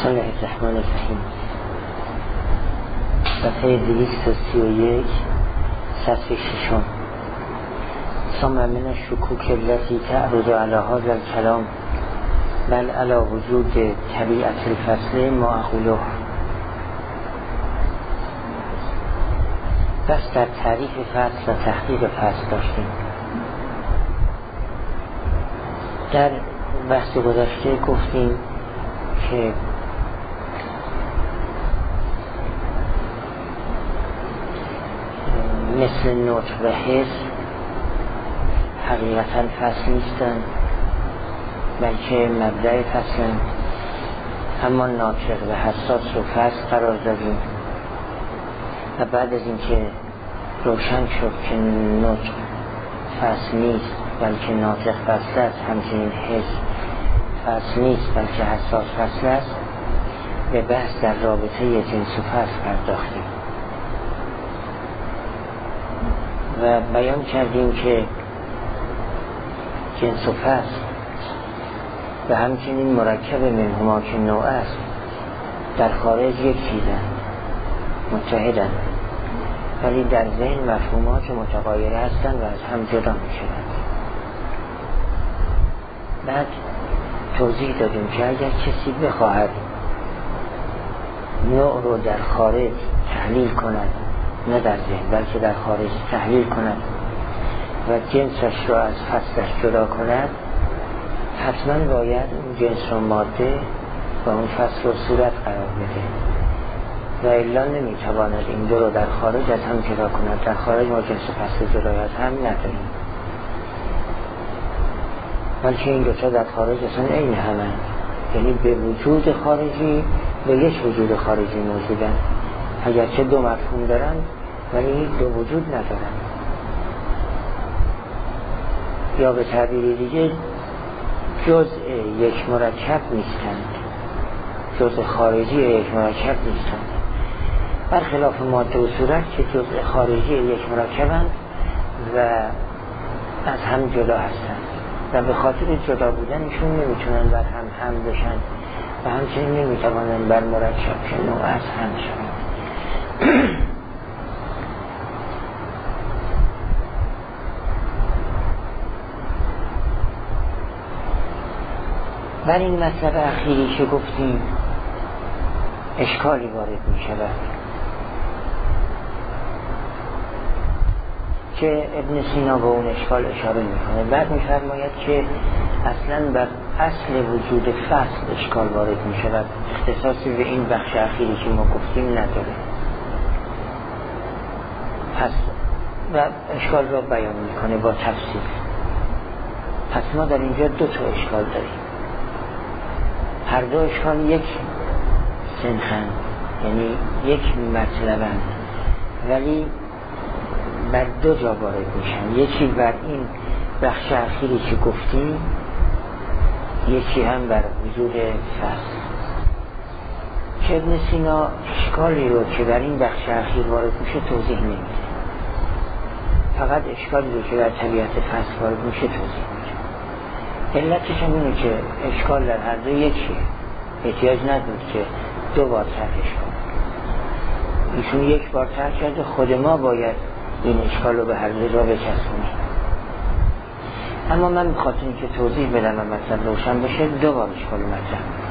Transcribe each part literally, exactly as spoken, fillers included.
بسم الله الرحمن الرحیم. صفحه دویست و سی و یک، سطر ششم. ثم من الشکوک التي تعرض على هذا الكلام بل على وجود طبیعت الفصل ما اقوله. بس در تعریف فصل و تحقیق فصل داشتیم. در بحث گذشته گفتیم که مثل نطق و حس حقیقتا فصل نیستن، بلکه مبدأ فصلن. اما ناطق و حساس رو فصل قرار دادیم و بعد از اینکه روشن شد که نطق فصل نیست بلکه ناطق فصل است، همچنین حس فصل نیست بلکه حساس فصل است، به بحث در رابطه جنس و فصل پرداختیم و بیان کردیم که جنس و فصل و همچنین مرکب منهما که نوع است در خارج یک چیزن، متحدن، ولی در ذهن مفهومات متغایره هستند و از هم جدا می شوند. بعد توضیح دادیم که اگر کسی بخواهد نوع رو در خارج تحلیل کند، نه در ذهن بلکه در خارج تحلیل کند و جنسش رو از فصلش جدا کند، حتما باید اون جنس رو ماده و اون فصل رو صورت قرار بده و الا نمیتواند این دو رو در خارج از هم جدا کند. در خارج ما جنس و فصل جدای از هم نداریم، بلکه این دوتا در خارج اصلا عین همه، یعنی به وجود خارجی به یک وجود خارجی موجودن، اگرچه دو مفهوم دارن ولی دو وجود ندارن. یا به تعبیر دیگه جزء یک مرکب نیستند، جزء خارجی یک مرکب نیستند، برخلاف ماده و صورت که جزء خارجی یک مرکبند و از هم جدا هستند و به خاطر جدا بودنشون نمیتونن بر هم هم بشن و همچنین نمیتوانن بر مرکب که نوع از هم شوند. بر این مسئله اخیری که گفتیم اشکالی وارد می شود که ابن سینا به اون اشکال اشاره می کنه. بعد می فرماید که اصلا بر اصل وجود فصل اشکال وارد می شود، اختصاصی به این بخش اخیری که ما گفتیم نداره. پس و اشکال را بیان می کنه با تفصیل. پس ما در اینجا دو تا اشکال داریم. هر دو اشکال یک سنخند، یعنی یک مطلبند، ولی بر دو جا وارد میشن. یکی بر این بخش اخیری که گفتیم، یکی هم بر وجود فصل. که ابن سینا اشکالی رو که بر این بخش اخیر وارد میشه توضیح نمیده، فقط اشکالی رو که در طبیعت فصل وارد میشه توضیح میده. علتش هم اینه که اشکال در هر دو یکیه، احتیاج نداره که دو بار طرحش کنه. ایشون یک بار طرح کرده، خود ما باید این اشکال رو به هر دو جا بچسبونیم. اما من بخاطر اینکه توضیح بدم و مثلا روشن بشه دو بار اشکال رو مطرح کنم.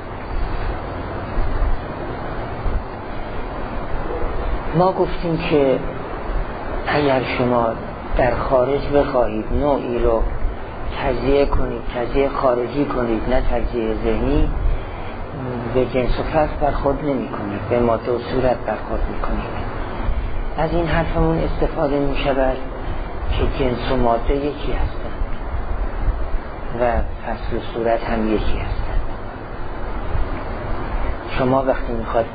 ما گفتیم که اگر شما در خارج بخواهید نوعی رو تجزیه کنید، تجزیه خارجی کنید نه تجزیه ذهنی، به جنس و فصل برخورد نمی کنید، به ماده و صورت برخورد می کنید. از این حرفمون استفاده می شود که جنس و ماده یکی هستند و فصل و صورت هم یکی هستند. شما وقتی می خواهید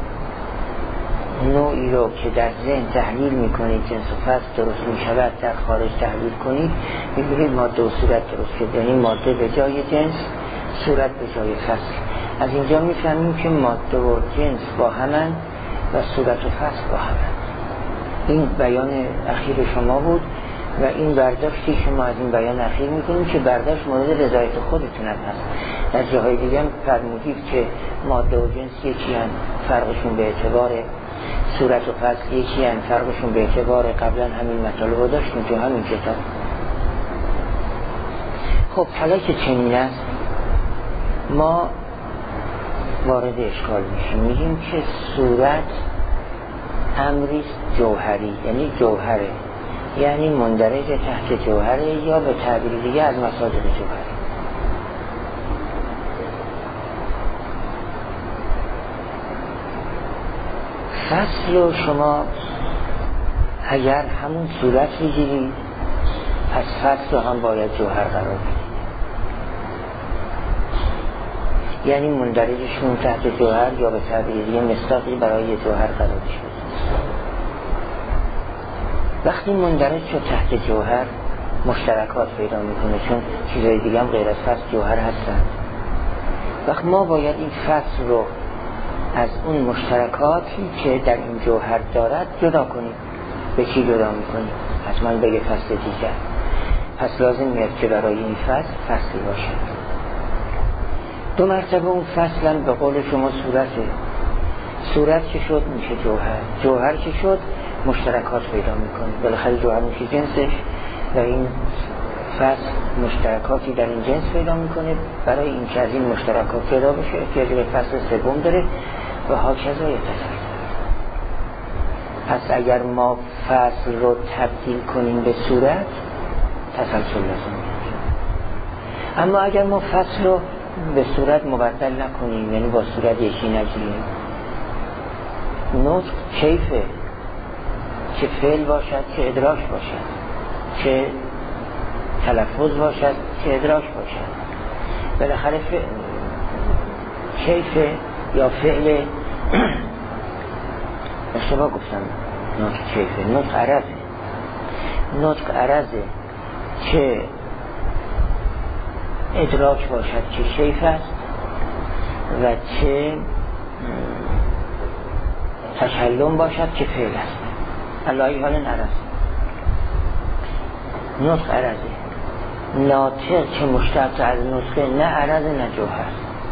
نوعی رو که در ذهن تحلیل می کنید جنس و فصل درست می شود در خارج تحلیل کنید، می بینید ماده و صورت درست شد، یعنی ماده به جای جنس، صورت به جای فصل. از اینجا می فهمیم که ماده و جنس با همن و صورت و فصل با همن. این بیان اخیر شما بود و این برداشتی که ما از این بیان اخیر میکنیم که برداشت مورد رضایت خودتون هم هست. در جاهای دیگه هم فرمودید که ماده و جنس یکی هم فرقشون به اعتبار صورت و فصل یکی هم فرقشون به اعتبار قبلا همین مطالب رو داشتیم تو همین کتاب. خب حالا که چنین است ما وارد اشکال میشیم، میگیم که صورت امریست جوهری، یعنی جوهره، یعنی مندرج تحت جوهره یا به تعبیر دیگه از مصادر جوهره. فصل رو شما اگر همون صورت بگیرید پس فصل رو هم باید جوهر قرار بدید، یعنی مندرجشون تحت جوهر یا به تعبیر دیگه مصداقی برای جوهر قرار شد. وقتی مندرج شد تحت جوهر مشترکات پیدا میکنه، چون چیزهای دیگه هم غیر از فصل جوهر هستن. وقت ما باید این فصل رو از اون مشترکاتی که در این جوهر دارد جدا کنیم. به چی جدا میکنیم؟ حتما بگه فصل دیگر. پس لازم میاد که برای این فصل فصلی باشد. دو مرتبه اون فصل هم به قول شما صورته. صورت که شد میشه جوهر، جوهر که شد مشترکات پیدا میکنه. بالاخره جوهر میشه جنسش و این فصل مشترکاتی در این جنس پیدا میکنه. برای این که از این مشترکات پیدا بشه احتیاج به فصل سوم داره و هاکذا یتسلسل. پس اگر ما فصل رو تبدیل کنیم به صورت تسلسل لازم میاد. اما اگر ما فصل رو به صورت مبدل نکنیم، یعنی با صورت یکی نگیریم، نطق کیفه، چه فعل باشد چه ادراک باشد، چه تلفظ باشد چه ادراک باشد، بالاخره کیفه یا فعل اشتباه گفتم. نطق کیفه، نطق عرضه، نطق عرضه، چه ادراک باشد که شیف است و چه تکلم باشد که فعل است. اللهی حال نرس. نطق عرضه، ناطق که مشتق از نطقه، نه عرض نه جوهر.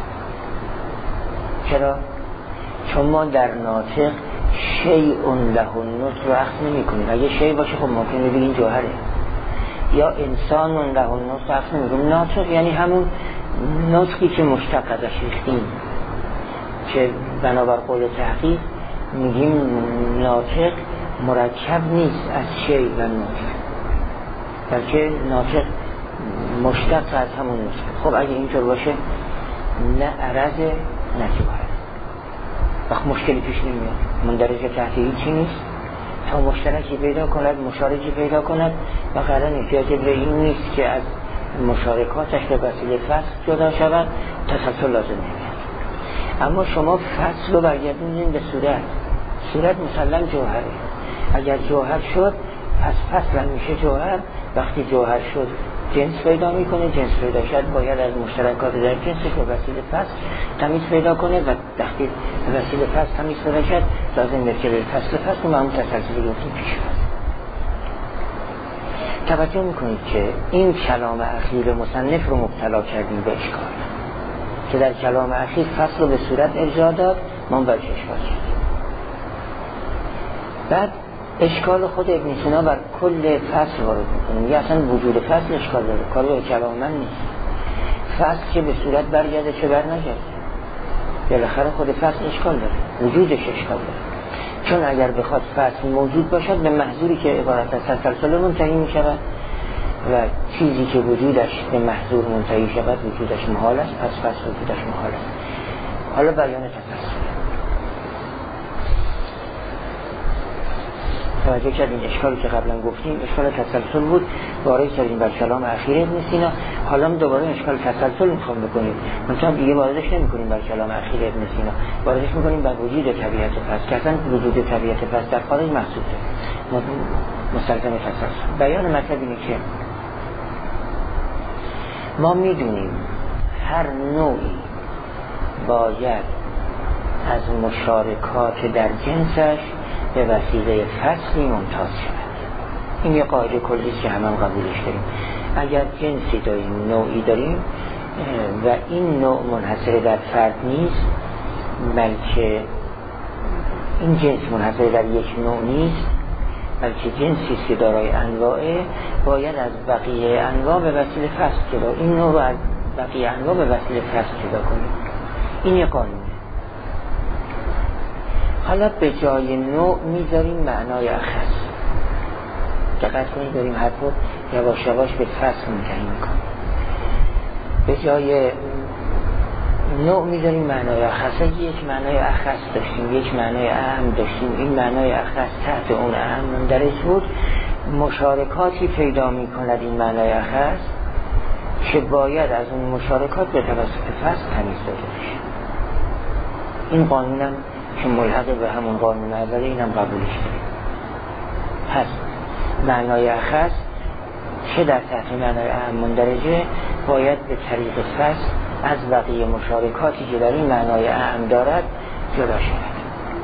چرا؟ چون ما در ناطق شیء له النطق رو اخذ نمی کنیم. اگه شیء باشه خب ممکنه بگیم جوهره. یا انسان له النطق اخذ نمی کنیم. ناطق یعنی همون نطقی که مشتق ازش ریختیم، که بنابر قول تحقیق میگیم ناطق مرکب نیست از شیء و نطق، بلکه ناطق مشتق از همون نطق. خب اگه اینطور باشه نه عرض نه جوهر، وقت مشکلی پیش نمیاد. مندرجه تحت هیچی نیست تا مشترکی پیدا کند، مشارکی پیدا کند و قرار احتیاج به این نیست که از مشارکاتش به وسیله فصل جدا شود، تسلسل لازم نمیاد. اما شما فصل رو برگردونید به صورت، صورت مسلم جوهره. اگر جوهر شد پس فصل هم میشه جوهر. وقتی جوهر شد جنس پیدا میکنه، جنس پیدا شد باید از مشترکات در جنسش به وسیله فصل تمیز پیدا کنه و وقتی به وسیله فصل تمیز پیدا شد لازم میاد که به فصل فصل و همون تسلسل گفتیم پیش برد. توجه میکنید که این کلام اخیر مصنف رو مبتلا کردیم به اشکال، که در کلام اخیر فصل رو به صورت ارجاع داد، ما برش اشکال کردیم. بعد اشکال خود ابن سینا بر کل فصل وارد میکنیم. یا اصلا وجود فصل اشکال داره، کار به کلام من نیست. فصل که به صورت برگرده چه بر نگرده، بالاخره خود فصل اشکال داره، وجودش اشکال داره. چون اگر بخواد فصل موجود باشد به محضوری که عبارت از تسلسل منتهی میشود و چیزی که وجودش به محضور منتهی شود وجودش محال است، پس فصل وجودش محال است. حالا بیان تسلسل توجه کردیم. اشکالی که قبلا گفتیم اشکال تسلسل بود، وارد کردیم بر کلام اخیر ابن سینا. حالا دوباره اشکال تسلسل میخوام بکنیم، منتها دیگه واردش نمیکنیم بر کلام اخیر ابن سینا، واردش میکنیم بر وجود طبیعت فصل، که اصلا وجود طبیعت فصل در خارج محسوبه مستلزم تسلسل. بیان مطلب اینه که ما میدونیم هر نوعی باید از مشارکات در جنسش به وسیله فصلی ممتاز شود. این یه قاعده کلی است که همه هم قبولش داریم. اگر جنسی داریم، نوعی داریم و این نوع منحصر در فرد نیست، بلکه این جنس منحصر در یک نوع نیست، بلکه جنسی است که دارای انواعه، باید از بقیه انواع به وسیله فصل جدا، این نوع رو از بقیه انواع به وسیله فصل جدا کنیم. این یه قانونه. حالا به جای نوع میذاریم معنای اخص. دقت کنید داریم حرف رو یواش یواش به فصل منتهی میکنیم. به جای نوع میذاریم معنای اخص. یک معنای اخص داشتیم، یک معنای اهم داشتیم، این معنای اخص تحت اون اهم مندرج بود. مشارکاتی پیدا میکند این معنای اخص که باید از اون مشارکات به توسط فصل تمیز داده بشه. این قانونم که ملحق به همون قانون اوله، اینم قبولش داریم. پس معنای اخص چه در تحت معنای اهم مندرجه باید به طریق فصل از بقیه مشارکاتی که در این معنای اهم دارد جدا شود.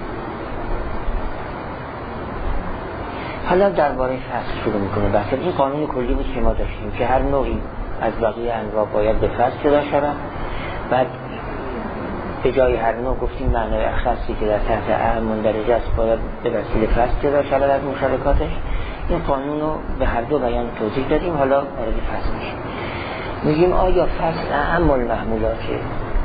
حالا درباره فصل شروع میکنه بحث. این قانون کلی بود که ما داشتیم که هر نوعی از بقیه انواع باید به فصل جدا شود. بعد به جای هر نوع گفتیم معنای اخصی که در تحت اهم مندرجه است باید به وسیله فصل جدا شود از مشارکاتش. این قانون رو به هر دو بیان توضیح دادیم. حالا وارد فصل میشیم. میگیم آیا فصل اهم المحمولاته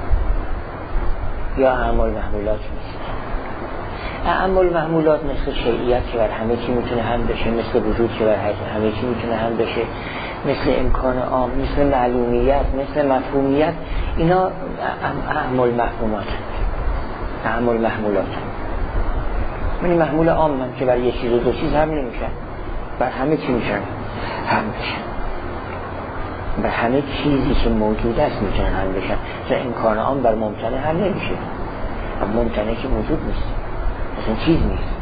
یا اهم المحمولات نیست؟ اهم المحمولات مثل شیعیت که بر همه چی میتونه هم بشه، مثل وجود که بر همه چی میتونه هم بشه، مثل امکان عام، مثل معلومیت، مثل مفهومیت، اینا اهم المفهومات، اهم المحمولات. یعنی محمول عام هم که بر یک چیز و دو چیز هم نمیشن، بر همه چی میشن هم بشن، بر همه چیزی که موجود است میتونن هم بشن. چون امکان عام بر ممتنع هم نمیشه، ممتنع که موجود نیست، اصلا چیز نیست.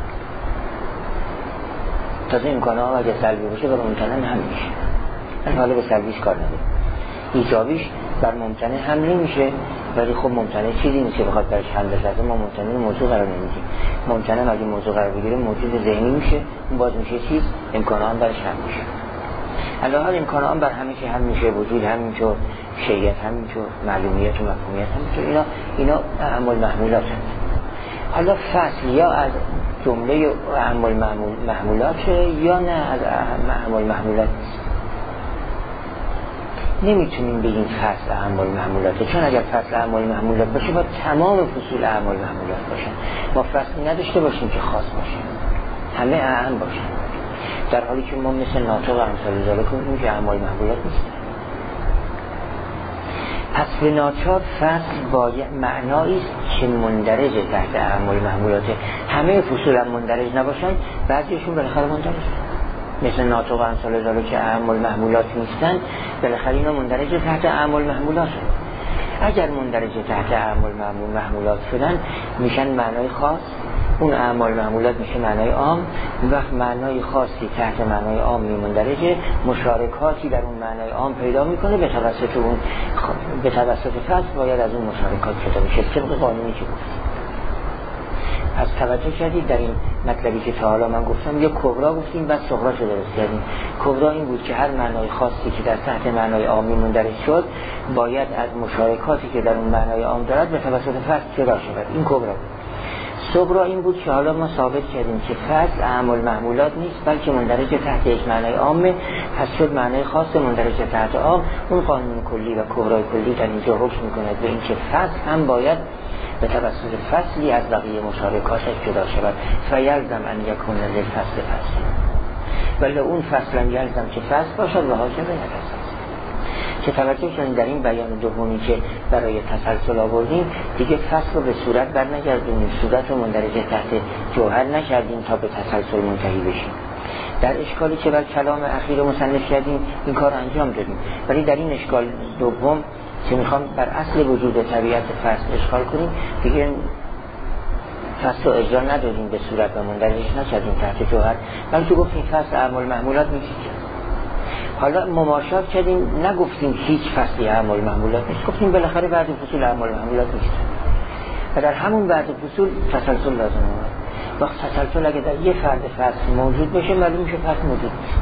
تازه امکان عام اگه سلبی باشه بر ممتنع هم میشه. من حالا به سلبیش کار ندارم. ایجابیش بر ممتنع هم نمیشه، ولی خب ممتنع چیزی نیست که بخواد برش هم بشه. ما ممتنع موضوع قرار نمیدیم. ممتنع اگه موضوع قرار بگیره موجود ذهنی میشه، اون باز میشه چیز، امکان عام برش هم میشه. الان امکان عام بر همه چی هم میشه، وجود همینطور، شیعیت همینطور، معلومیت و مفهومیت همینطور. اینا اینا اهم المحمولات هست. حالا فصل یا از جمله اهم المحمولات یا نه از اهم المحمولات نیست. نمیتونیم بگیم فصل اهم المحمولاته، چون اگر فصل اهم المحمولات باشه باید تمام فصول اهم المحمولات باشن. ما فصلی نداشته باشیم که خاص باشه، همه اهم باشن، در حالی که ما مثل ناطق و امثال ذالک کنیم که اهم المحمولات نیست. پس به ناچار فصل باید معنایی است که مندرج تحت اهم المحمولاته. همه فصول هم مندرج نباشن، بعضیشون بالاخره مندرج، مثل ناطق و امثال ذالک که اهم المحمولات نیستن، بالاخره اینا مندرج تحت اهم المحمولات. اگر مندرج تحت اهم المحمولات شدن میشن معنای خاص، اون اهم المحمولات میشه معنای عام. وقت معنای خاصی تحت معنای عام مندرجه، مشارکاتی در اون معنای عام پیدا میکنه، به توسط اون به توسط فصل باید از اون مشارکات جدا بشه طبق قانونی که گفتم. پس توجه کردید در این مطلبی که تا حالا من گفتم، یا کبرا گفتیم بعد صغرا شده درست کردیم. کبرا این بود که هر معنای خاصی که در تحت معنای عامی مندرج شد باید از مشارکاتی که در اون معنای عام دارد به توسط فصل جدا شود. این کبرا. صغرا این بود که حالا ما ثابت کردیم که فصل اهم المحمولات نیست، بلکه مندرج تحت یک معنای عامه، پس شد معنای خاص مندرج تحت عام. اون قانون کلی و کبرای کلی در اینجا حکم می‌کند به اینکه فصل هم باید به توسط فصلی از بقیه مشارکاتش جدا شود. فیلزم ان یکون للفصل فصل، ولی اون فصل هم یلزم که فصل باشد و حاکم نفصل. که توجه کنید در این بیان دومی که برای تسلسل آوردیم، دیگه فصل رو به صورت بر نگردونیم، صورت رو مندرج تحت جوهر نکردیم تا به تسلسل منتهی بشیم. در اشکالی که بر کلام اخیر مصنف کردیم این کار انجام دادیم، ولی در این اشکال دوم که میخوام بر اصل وجود طبیعت فصل اشکال کنیم، دیگه فصل رو اجرا ندادیم به صورت و مندرجش نکردیم تحت جوهر، بلکه گفتیم فصل اهم المحمولات نیست. حالا مماشات کردیم، نگفتیم هیچ فصلی اهم المحمولات نیست، گفتیم بالاخره بعضی فصول اهم المحمولات نیست و در همون بعضی فصول تسلسل لازم است. وقت تسلسل اگه در یه فرد فصل موجود باشه معلوم میشه فصل موجود نیست.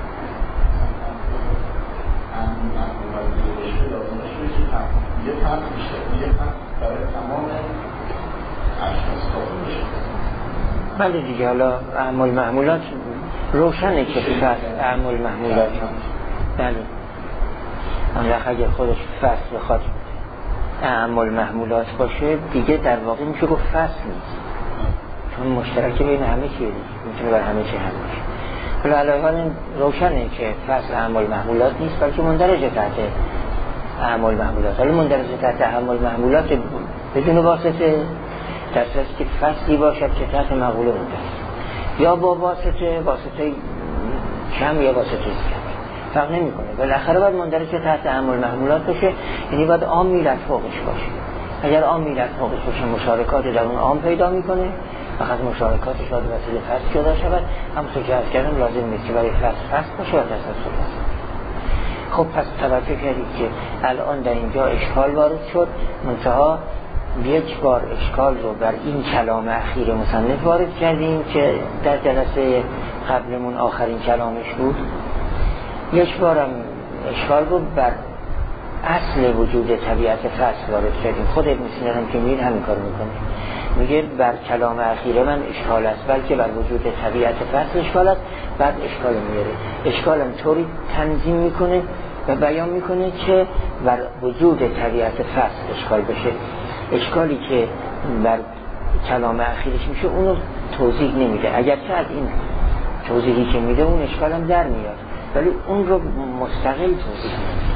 یه فرد میشه یه فرد برای تمام اشخاص کافی میشه. بله دیگه، حالا اعمال معمولات روشنه که فصل اعمال معمولات بله اما اگه خودش فصل بخواد اعمال معمولات باشه دیگه در واقع میشه گفت فصل نیست، چون مشترک بین همه چیه دیگه، میتونه بر همه چی هم باشه. حالا علاوه روشنه که فصل اعمال معمولات نیست بلکه مندرجه تحت اعمال معمولات. حالا مندرجه تحت اعمال معمولات بدون واسطه، در صورتی که فصلی باشد که تحت مقوله مونده یا با واسطه واسطه کم یا واسطه کم فرق نمی کنه، بالاخره باید مندرجه تحت اعمال معمولات باشه، یعنی باید عام میلت فوقش باشه. اگر عام میلت فوقش باشه مشارکات در اون عام پیدا میکنه، فقط مشارکاتش باید وسیله فصل جدا شود. همونطور که عرض کردم لازم نیست که برای فصل فصل باشه و تسلسل باشه. خب پس توجه کردید که الان در اینجا اشکال وارد شد، منتها یک بار اشکال رو بر این کلام اخیر مصنف وارد کردیم که در جلسه قبلمون آخرین کلامش بود. یک بارم اشکال رو بر اصل وجود طبیعت فصل وارد کردیم. خود ابن سینا هم که میگه همین کار میکنه، میگه بر کلام اخیر من اشکال است بلکه بر وجود طبیعت فصل اشکال است، بعد اشکال میاره. اشکالم طوری تنظیم میکنه و بیان میکنه که بر وجود طبیعت فصل اشکال بشه. اشکالی که بر کلام اخیرش میشه اونو توضیح نمیده، اگرچه از این توضیحی که میده اون اشکالم در میاد ولی اون رو مستقل توضیح نمیده.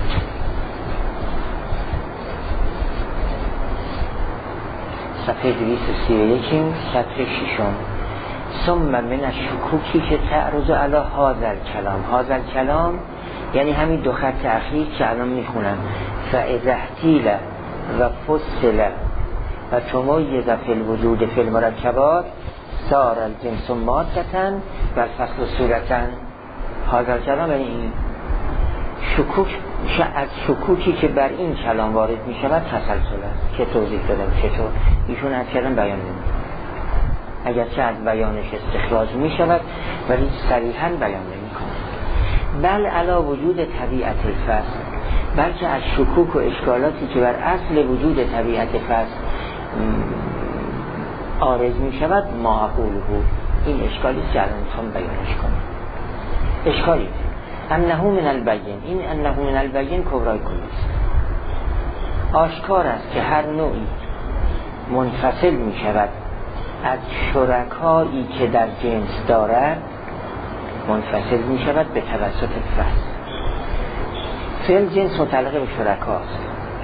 صفحه دویست و سی و یک سطر ششم. ثم من الشکوکی که تعرض علی هذا کلام. هذا کلام یعنی همین دو خط اخیر که الان میخونم. فاذا احتیل و فصل و تمایز فی الوجود فی المرکبات صار الجنس مادتا و الفصل صورتا. هذا کلام یعنی شکوک از شکوکی که بر این کلام وارد می شود تسلسل است که توضیح دادم چطور ایشون از کلام بیان نمی اگرچه از بیانش استخراج می شود ولی صریحا بیان نمی کنه. بل علا وجود طبیعت الفصل، بلکه از شکوک و اشکالاتی که بر اصل وجود طبیعت فصل عارض می شود معقول بود. این اشکالی که الان میخوام بیانش کنم. اشکالی انه من البین، این انه من البین کبرای کلیست. آشکار است که هر نوعی منفصل می شود از شرکایی که در جنس دارد، منفصل می شود به توسط فصل. فعل جنس متعلق به شرکاست،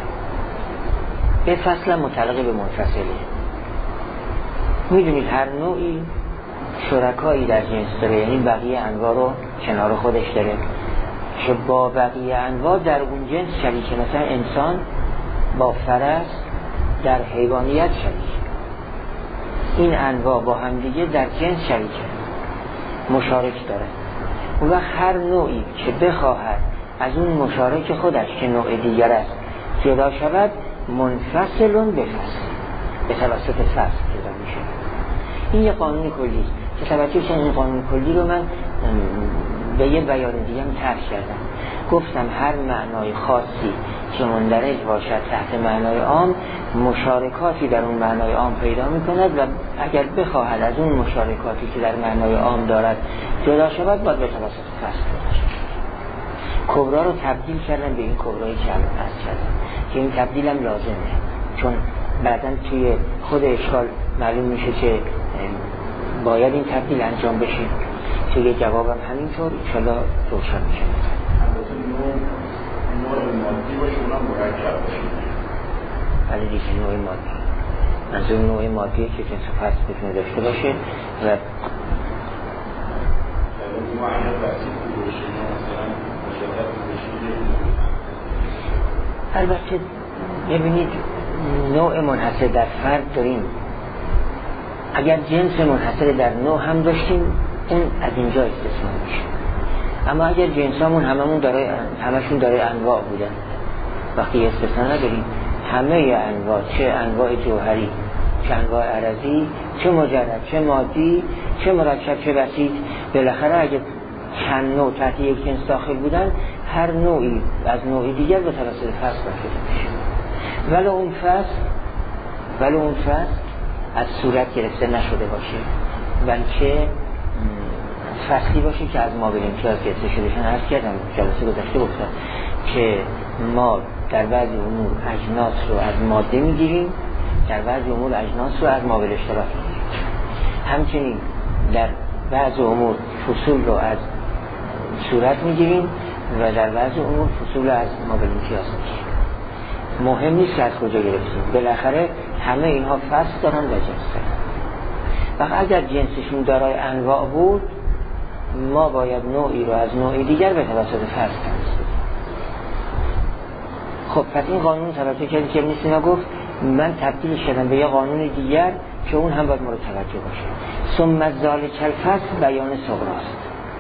به فصل متعلق به منفصله. میدونید هر نوعی شرکایی در جنس داره، یعنی بقیه انواع رو کنار خودش داره که با بقیه انواع در اون جنس شریکه. مثلا انسان با فرس در حیوانیت شریک، این انواع با هم دیگه در جنس شریکه، مشارک داره. اون وقت هر نوعی که بخواهد از اون مشارک خودش که نوع دیگر است جدا شود، منفصلون به فصل، به توسط فصل جدا میشه. این یه قانون کلی که توجه که این قانون کلی رو من به یه بیان دیگه هم طرح کردم. گفتم هر معنای خاصی که مندرج باشد تحت معنای عام، مشارکاتی در اون معنای عام پیدا میکند و اگر بخواهد از اون مشارکاتی که در معنای عام دارد جدا شود، باید به توسط فصل جدا شود. کبرا رو تبدیل کردن به این کبرایی که الان عرض کردم که این تبدیل هم لازمه، چون بعداً توی خود اشکال معلوم میشه که باید این تبدیل انجام بشه. توی جوابم همینطور انشالله روشن میشه. البته نوع مادی باشه، اونم مرکب باشه. ولی دیگه نوع مادی از اون نوع مادیه که جنس فصل بتونه داشته باشه و البته ببینید نوع منحصر در فرد داریم، اگر جنس منحصر در نوع هم داشتیم اون از اینجا استثنا میشه. اما اگر جنسامون هممون داره همشون داره انواع بودن، وقتی استثنا نداریم همه انواع، چه انواع جوهری چه انواع عرضی، چه مجرد، چه مادی، چه مرکب، چه بسیط. بالاخره اگه چند نوع تحت یک جنس داخل بودن، هر نوعی از نوعی دیگر به توسط فصل داخل میشه. ولی اون فصل ولی اون فصل از صورت گرفته نشده باشه، بلکه فصلی باشه که از ما به امتیاز گرفته شده. چون عرض کردم جلسه گذشته گفتم که ما در بعضی امور اجناس رو از ماده میگیریم، در بعضی امور اجناس رو از ما به اشتراک میگیریم. همچنین در بعضی امور فصول رو از صورت میگیریم و در بعضی امور فصول رو از ما به امتیاز میگیریم. مهم نیست که از کجا گرفتیم، بالاخره همه اینها فصل دارن و جنس دارن. و اگر جنسشون دارای انواع بود، ما باید نوعی رو از نوعی دیگر به توسط فصل تمیز بدیم. خب پس این قانون توجه کردی که ابن سینا گفت من تبدیل شدم به یه قانون دیگر که اون هم باید مورد توجه باشه. ثم ذالک الفصل بیان صغراست،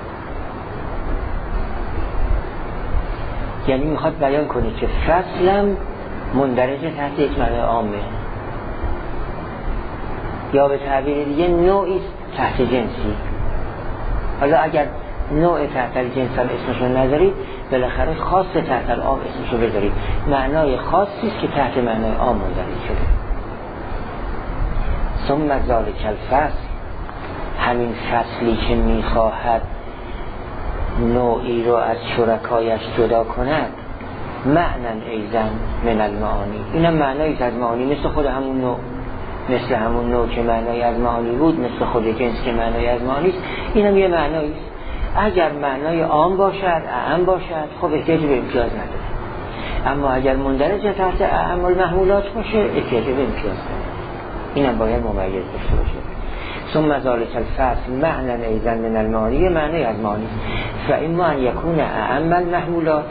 یعنی میخواد بیان کنه که فصلم مندرجه تحت یک معنی عامه، یا به تعبیر دیگه نوعی تحت جنسی. حالا اگر نوع تحت جنس هم اسمشو نذارید، بالاخره خاص تحت العام اسمشو بذارید. معنای خاصی است که تحت معنای عام مندرج شده. ثم ذالک الفصل، همین فصلی که میخواهد نوعی رو از شرکایش جدا کند، معنن ایزن من المعانی، اینم معنایی از معانی، مثل خود همون نوع، مثل همون نوع که معنای از معانی بود، مثل خود جنس که معنای از معانی است، اینم یه معنایی است. اگر معنای عام باشد، اعم باشد، خب احتیاج به امتیاز نداره. اما اگر مندرج تحت اعم المحمولات باشه، احتیاج به امتیاز نداره. اینم باید ممیز داشته باشه. ثم ذالک الفصل معنن ایزن من المعانی، معنی از معانی. فاما ان یکون اعم المحمولات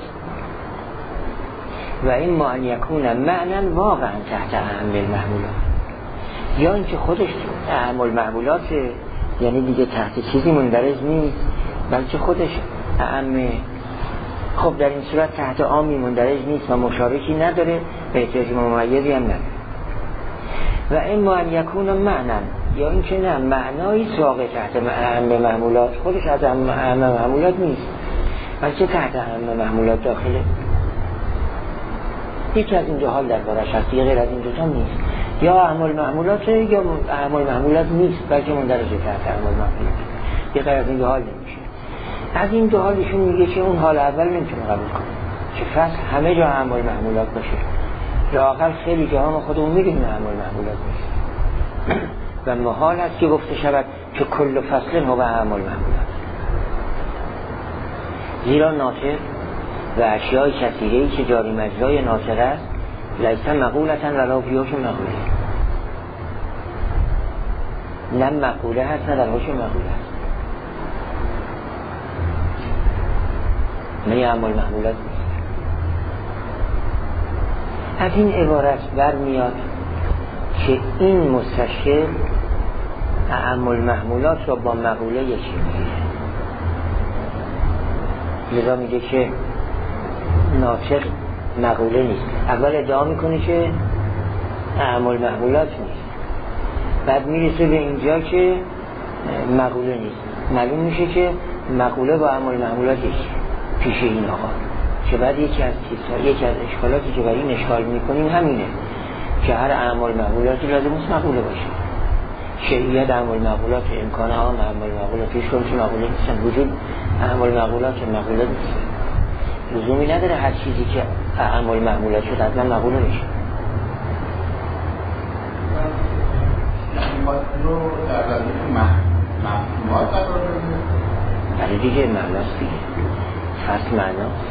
و اما ان یکون معنن واقعا تحت اعم المحمولات، یا اینکه خودش اعم المحمولات یعنی دیگه تحت چیزی مندرج نیست، بلکه خودش اعم. خب در این صورت تحت عامی مندرج نیست و مشارکی نداره، به احتیاج ممیزی هم نداره. و اما ان یکون معنن، یا اینکه نه معنایی واقع تحت اعم محمولات، خودش از اعم محمولات نیست بلکه تحت اعم محمولات داخله. یکی از این دو حال در بارش هست، یه غیر از این دوتا نیست. یا اعم المحمولات یا اعم المحمولات نیست بلکه مندرج تحت اعم المحمولات. یه غیر از این دو حال نمیشه. از این دو حالشون میگه که اون حال اول نمیتونه قبول کنه که فصل همه جا اعم المحمولات باشه. لااقل خیلی جاها ما خودمون میدونیم اعم المحمولات باشه و محال است که گفته شود که کل فصل هو اعم المحمولات. زیرا ناطق و اشیاء کثیره‌ای که جاری مجرای ناطق است، لیس مقولتن ولا فیهاش مقوله، نه مقوله هست نه در هاش مقوله هست. نه اعم المحمولات نیست. از این عبارت برمیاد که این مستشکل اعم المحمولات را با مقوله یکی میگیره. لذا میگه که ناطق مقوله نیست. اول ادعا میکنه که اعم المحمولات نیست، بعد میرسه به اینجا که مقوله نیست. معلوم میشه که مقوله با اعم المحمولات یکی پیش این آقا. که بعد یکی از چیزها، یکی از اشکالاتی که برای این اشکال میکنیم همینه که هر اعم المحمولاتی لازم است مقوله باشه. شیعیت اعم المحمولات امکان عام اعم المحمولات پیش کنم چون مقوله نیستن. وجود اعم المحمولات مقوله نیست. لزومی نداره هر چیزی که اعم المحمولات شد حتما مقوله میشه. رو در ردیف محمولات قرار بدیم. برای دیگه معناست دیگه. فصل معناست.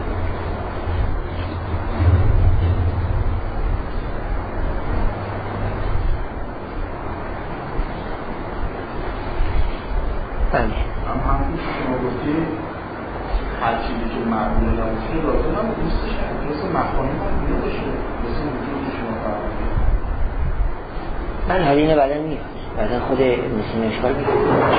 بله. اما همون شما گفتی هر چیزی که معمول نباشه لازم هم دوستش هست. درست مفاهیم هم بوده باشه. مثل وجود شما فرمودید. من حالینه بعدا میاد. بعدا خود مثل اشکال میاد.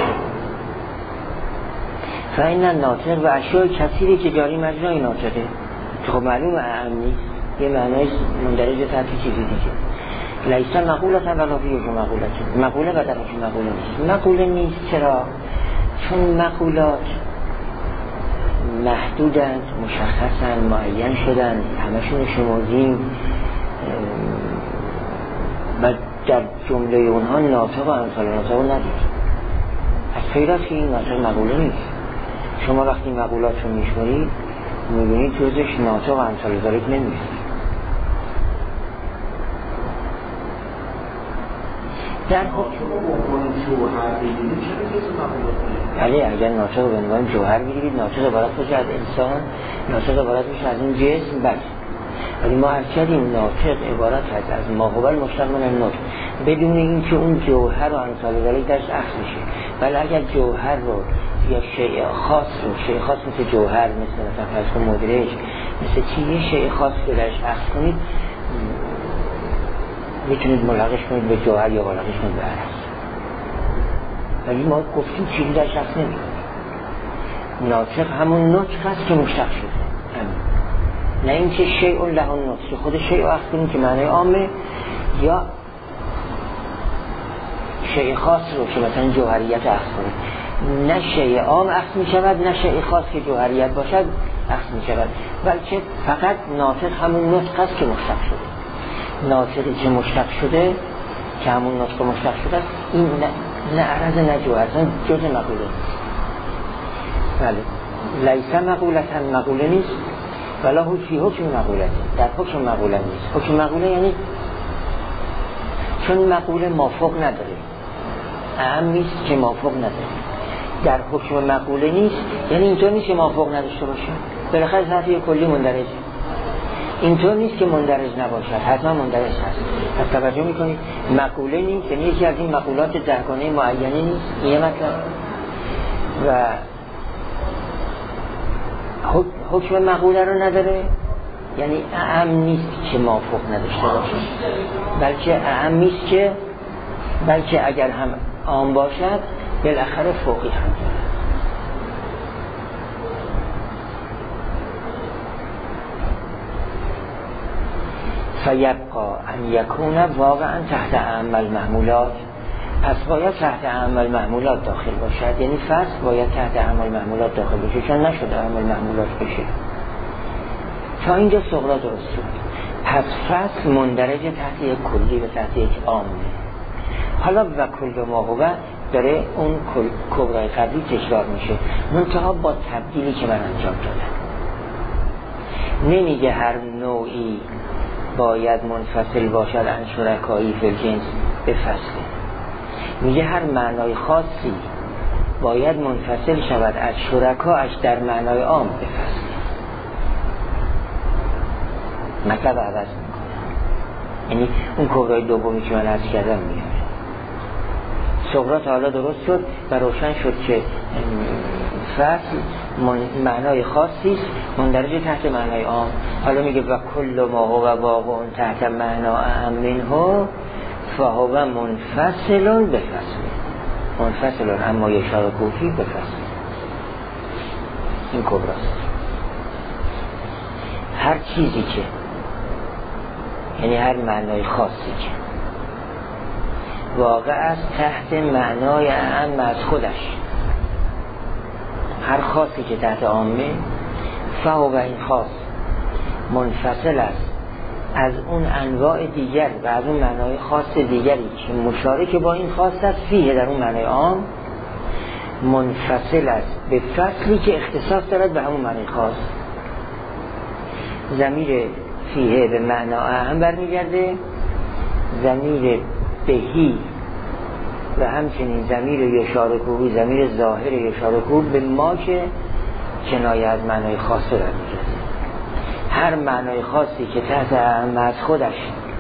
فاین الناطق و اشیاء کثیری که جاری مجرای ناطقه. خب معلوم اعم نیست. یه معنای مندرج تحت چیزی دیگه. لیس مقولت ولا فیه مقولت، مقوله و در حکم مقوله نیست. مقوله نیست چرا؟ چون مقولات محدودند، مشخصند، معین شدند، همشون شمردیم و در جمله اونها ناطق و امثال ناطق ندید. از خیرات که این ناطق مقوله نیست. شما وقتی مقولات رو میشمارید میبینید جزش ناطق و امثال ذالک نمیست. در بله اگر ناطق به عنوان جوهر بگیرید، ناطق عبارت باشه از انسان، ناطق عبارت باشه از این جسم، بله. ولی ما هر کردیم ناطق عبارت هست از ما هو المشتق من النطق، بدون اینکه اون جوهر و امثال ذالک درش اخذ میشه. ولی اگر جوهر رو یا شیء خاص رو، شیء خاص مثل جوهر، مثل مثلا فرض کن مدرج، مثل چی یه شیء خاص رو درش اخذ کنید، میتونید ملحقش کنید به جوهر یا ملحقش کنید به عرض. ولی ما گفتیم چیزی در شخص نمی کنیم. ناطق همون نطق هست که مشتق شده، همین. نه اینکه شیء له نطق خود شیء رو اخذ کنیم که معنی عامه، یا شیء خاص رو که مثلا جوهریت اخذ کنیم. نه شیء عام اخذ می شود، نه شیء خاص که جوهریت باشد اخذ می شود، بلکه فقط ناطق همون نطق هست که مشتق شده. ناطقی که مشتق شده که همون نطق مشتق شده است، این نه, نه عرض نه جوهر، جز مقوله نیست. بله لیس مقولتا مقوله نیست، ولا فی حکم مقوله، در حکم مقوله نیست. حکم مقوله یعنی چون مقوله مافوق نداره، اهم نیست که مافوق نداره. در حکم مقوله نیست یعنی اینطور نیست که مافوق نداشته باشه، بالاخره ظرفی کلی مندرجه. اینطور نیست که مندرج نباشد، حتما مندرج هست. پس توجه میکنید مقوله نیست یعنی یکی از این مقولات دهگانه معینه نیست، یه مطلب. و حکم مقوله رو نداره یعنی اهم نیست که موافق نداشته باشه، بلکه اهم نیست که بلکه اگر هم عام باشد بالاخره فوقی هم داره. فیبقا ان یکون واقعا تحت اعم المحمولات، پس باید تحت اعم المحمولات داخل باشد، یعنی فصل باید تحت اعم المحمولات داخل بشه، چون نشده اعم المحمولات بشه. تا اینجا سغرا درست شد. پس فصل مندرج تحت یک کلی و تحت یک عامه. حالا و کل ما هو داره اون کبرای قبلی تکرار میشه، منتها با تبدیلی که من انجام دادم. نمیگه هر نوعی باید منفصل باشد عن شرکایی فی الجنس به فصله، میگه هر معنای خاصی باید منفصل شود از شرکاش در معنای عام به فصله. مطلب عوض میکنه، یعنی اون کبرای دومی که من عرض کردم میاره. سقراط حالا درست شد و روشن شد که فصل معنای خاصی است مندرج تحت معنای عام. حالا میگه و کل ما هو واقع تحت معنا اعم منه فهو منفصل بفصل، منفصل اما یشارکه فیه بفصل. این کبراست. هر چیزی که یعنی هر معنای خاصی که واقع است تحت معنای اعم از خودش، هر خاصی که تحت عامه فهو این خاص منفصل است از اون انواع دیگر و از اون معنای خاص دیگری که مشارک با این خاص است فیه در اون معنای عام، منفصل است به فصلی که اختصاص دارد به همون معنای خاص. ضمیر فیه به معنا اهم برمیگرده، ضمیر بهی و همچنین ضمیر یشارکه، ضمیر ظاهر یشارکه به ما که کنایه از معنای خاص برمیگرده. هر معنای خاصی که تحت اعم از خودش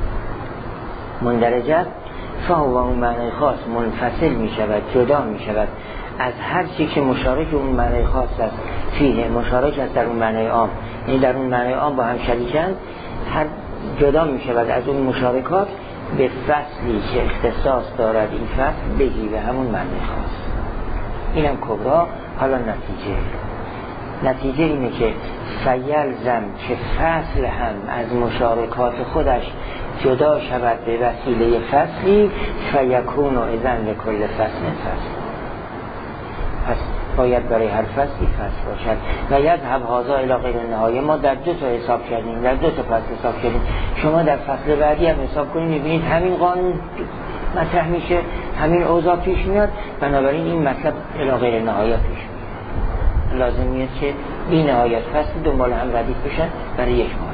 مندرج است فهو اون معنای خاص منفصل می شود، جدا می شود از هر چی که مشارک اون معنای خاص است فیه، مشارک است در اون معنای عام، یعنی در اون معنای عام با هم شریکند، هر جدا می شود از اون مشارکات به فصلی که اختصاص دارد این فصل بگی به همون معنای خاص. اینم کبرا. حالا نتیجه نتیجه اینه که فیلزم که فصل هم از مشارکات خودش جدا شود به وسیله فصلی فیکون و اذن لکل فصل فصل. پس باید برای هر فصلی فصل باشد. و یذهب هذا الی غیر النهایه. ما در دو تا حساب کردیم، در دو تا فصل حساب کردیم. شما در فصل بعدی هم حساب کنید میبینید همین قانون مطرح میشه، همین اوضاع پیش میاد. بنابراین این مطلب الی غیر النهایه پیش میاد. لازمیه که بی نهایت فصل دنبال هم ردیف بشن برای یک ماه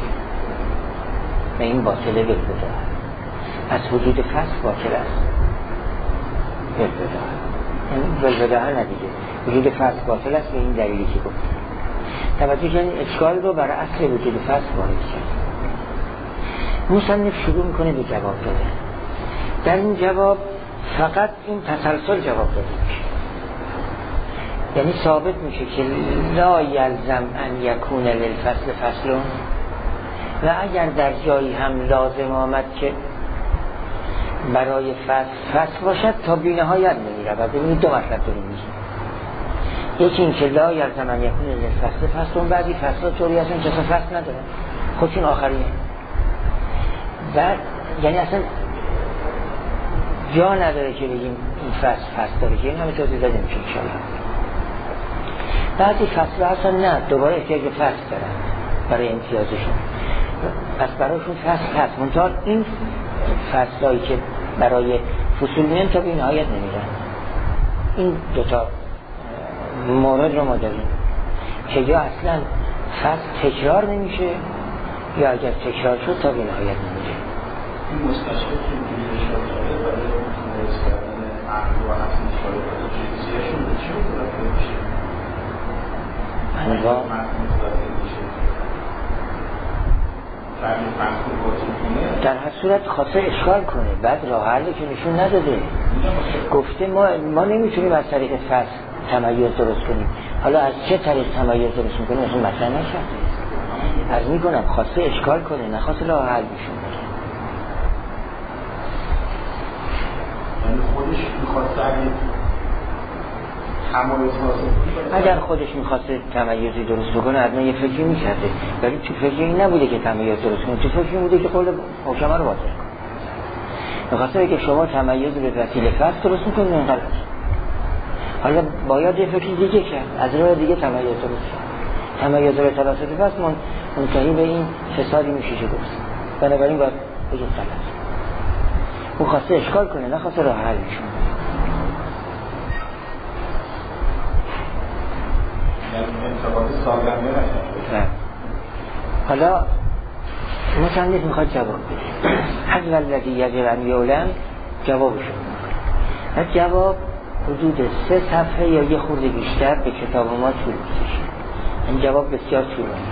و این باطله بالبدا. از وجود فصل باطل است بالبدا. این بالبدا ها ندیگه وجود فصل باطل است به این دلیلی که گفت. توجه کنید اشکال رو برای اصل وجود فصل وارد کرد. مصنف شروع میکنه به جواب دادن. در این جواب فقط این تسلسل جواب داده میشه، یعنی ثابت میشه که لا یلزم ان یکون للفصل فصلون، و اگر در جایی هم لازم آمد که برای فصل فصل باشد تا بی نهایت نمی رود. ببینید دو مطلب داریم میگیم. یکی این که لا یلزم ان یکون للفصل فصلون، بعضی فصل ها طوری هستن که فصل نداره، خودشون آخریه. و یعنی اصلا جا نداره که بگیم این فصل فصل داره، که این همه توضیح داده میشه انشاءالله. بعضی فصل ها هستن نه دوباره احتیاج به فصل دارن برای امتیازشون، پس برایشون فصل هست. منتها این فصل هایی که برای فصول میان تا به نهایت نمیرن. این دوتا مورد رو ما داریم که یا اصلا فصل تکرار نمیشه یا اگر تکرار شد تا به نهایت نمیره. این مستشفه که میگه اشاره داره برای مورد کردن عقل و اصل اشاره داره جنسیشون به چه متوجه میشه؟ انواع در هر صورت خواسته اشکال کنه، بعد راه حل که نشون نداده. گفته ما ما نمیتونیم از طریق فصل تمایز درست کنیم. حالا از چه طریق تمایز درست میکنیم اصلا مطرح نشده. عرض میکنم خواسته اشکال کنه، نخواسته راه حل بشون بده. یعنی خودش میخواسته اگر خودش میخواسته تمایزی درست بکنه حتما یه فکری میکرده، ولی تو فکری این نبوده که تمایز درست کنه، تو فکری بوده که قول حکما رو باطل کنه. میخواسته که شما تمایز به وسیله فصل درست میکنید این غلط. حالا باید یه فکری دیگه کرد، از راه دیگه تمایز درست کرد. تمایز به توسط فصل منتهی به این فسادی میشه که گفت. بنابراین باید بگید غلط. اون خواسته اشکال کنه، نخواسته راه حل بشه. حالا مصنف میخواد جواب بده. حذف الذی یجب ان یعلم جوابشون میخواد. جواب حدود سه صفحه یا یه خورده بیشتر به کتاب ما طول میکشه. این جواب بسیار طولانی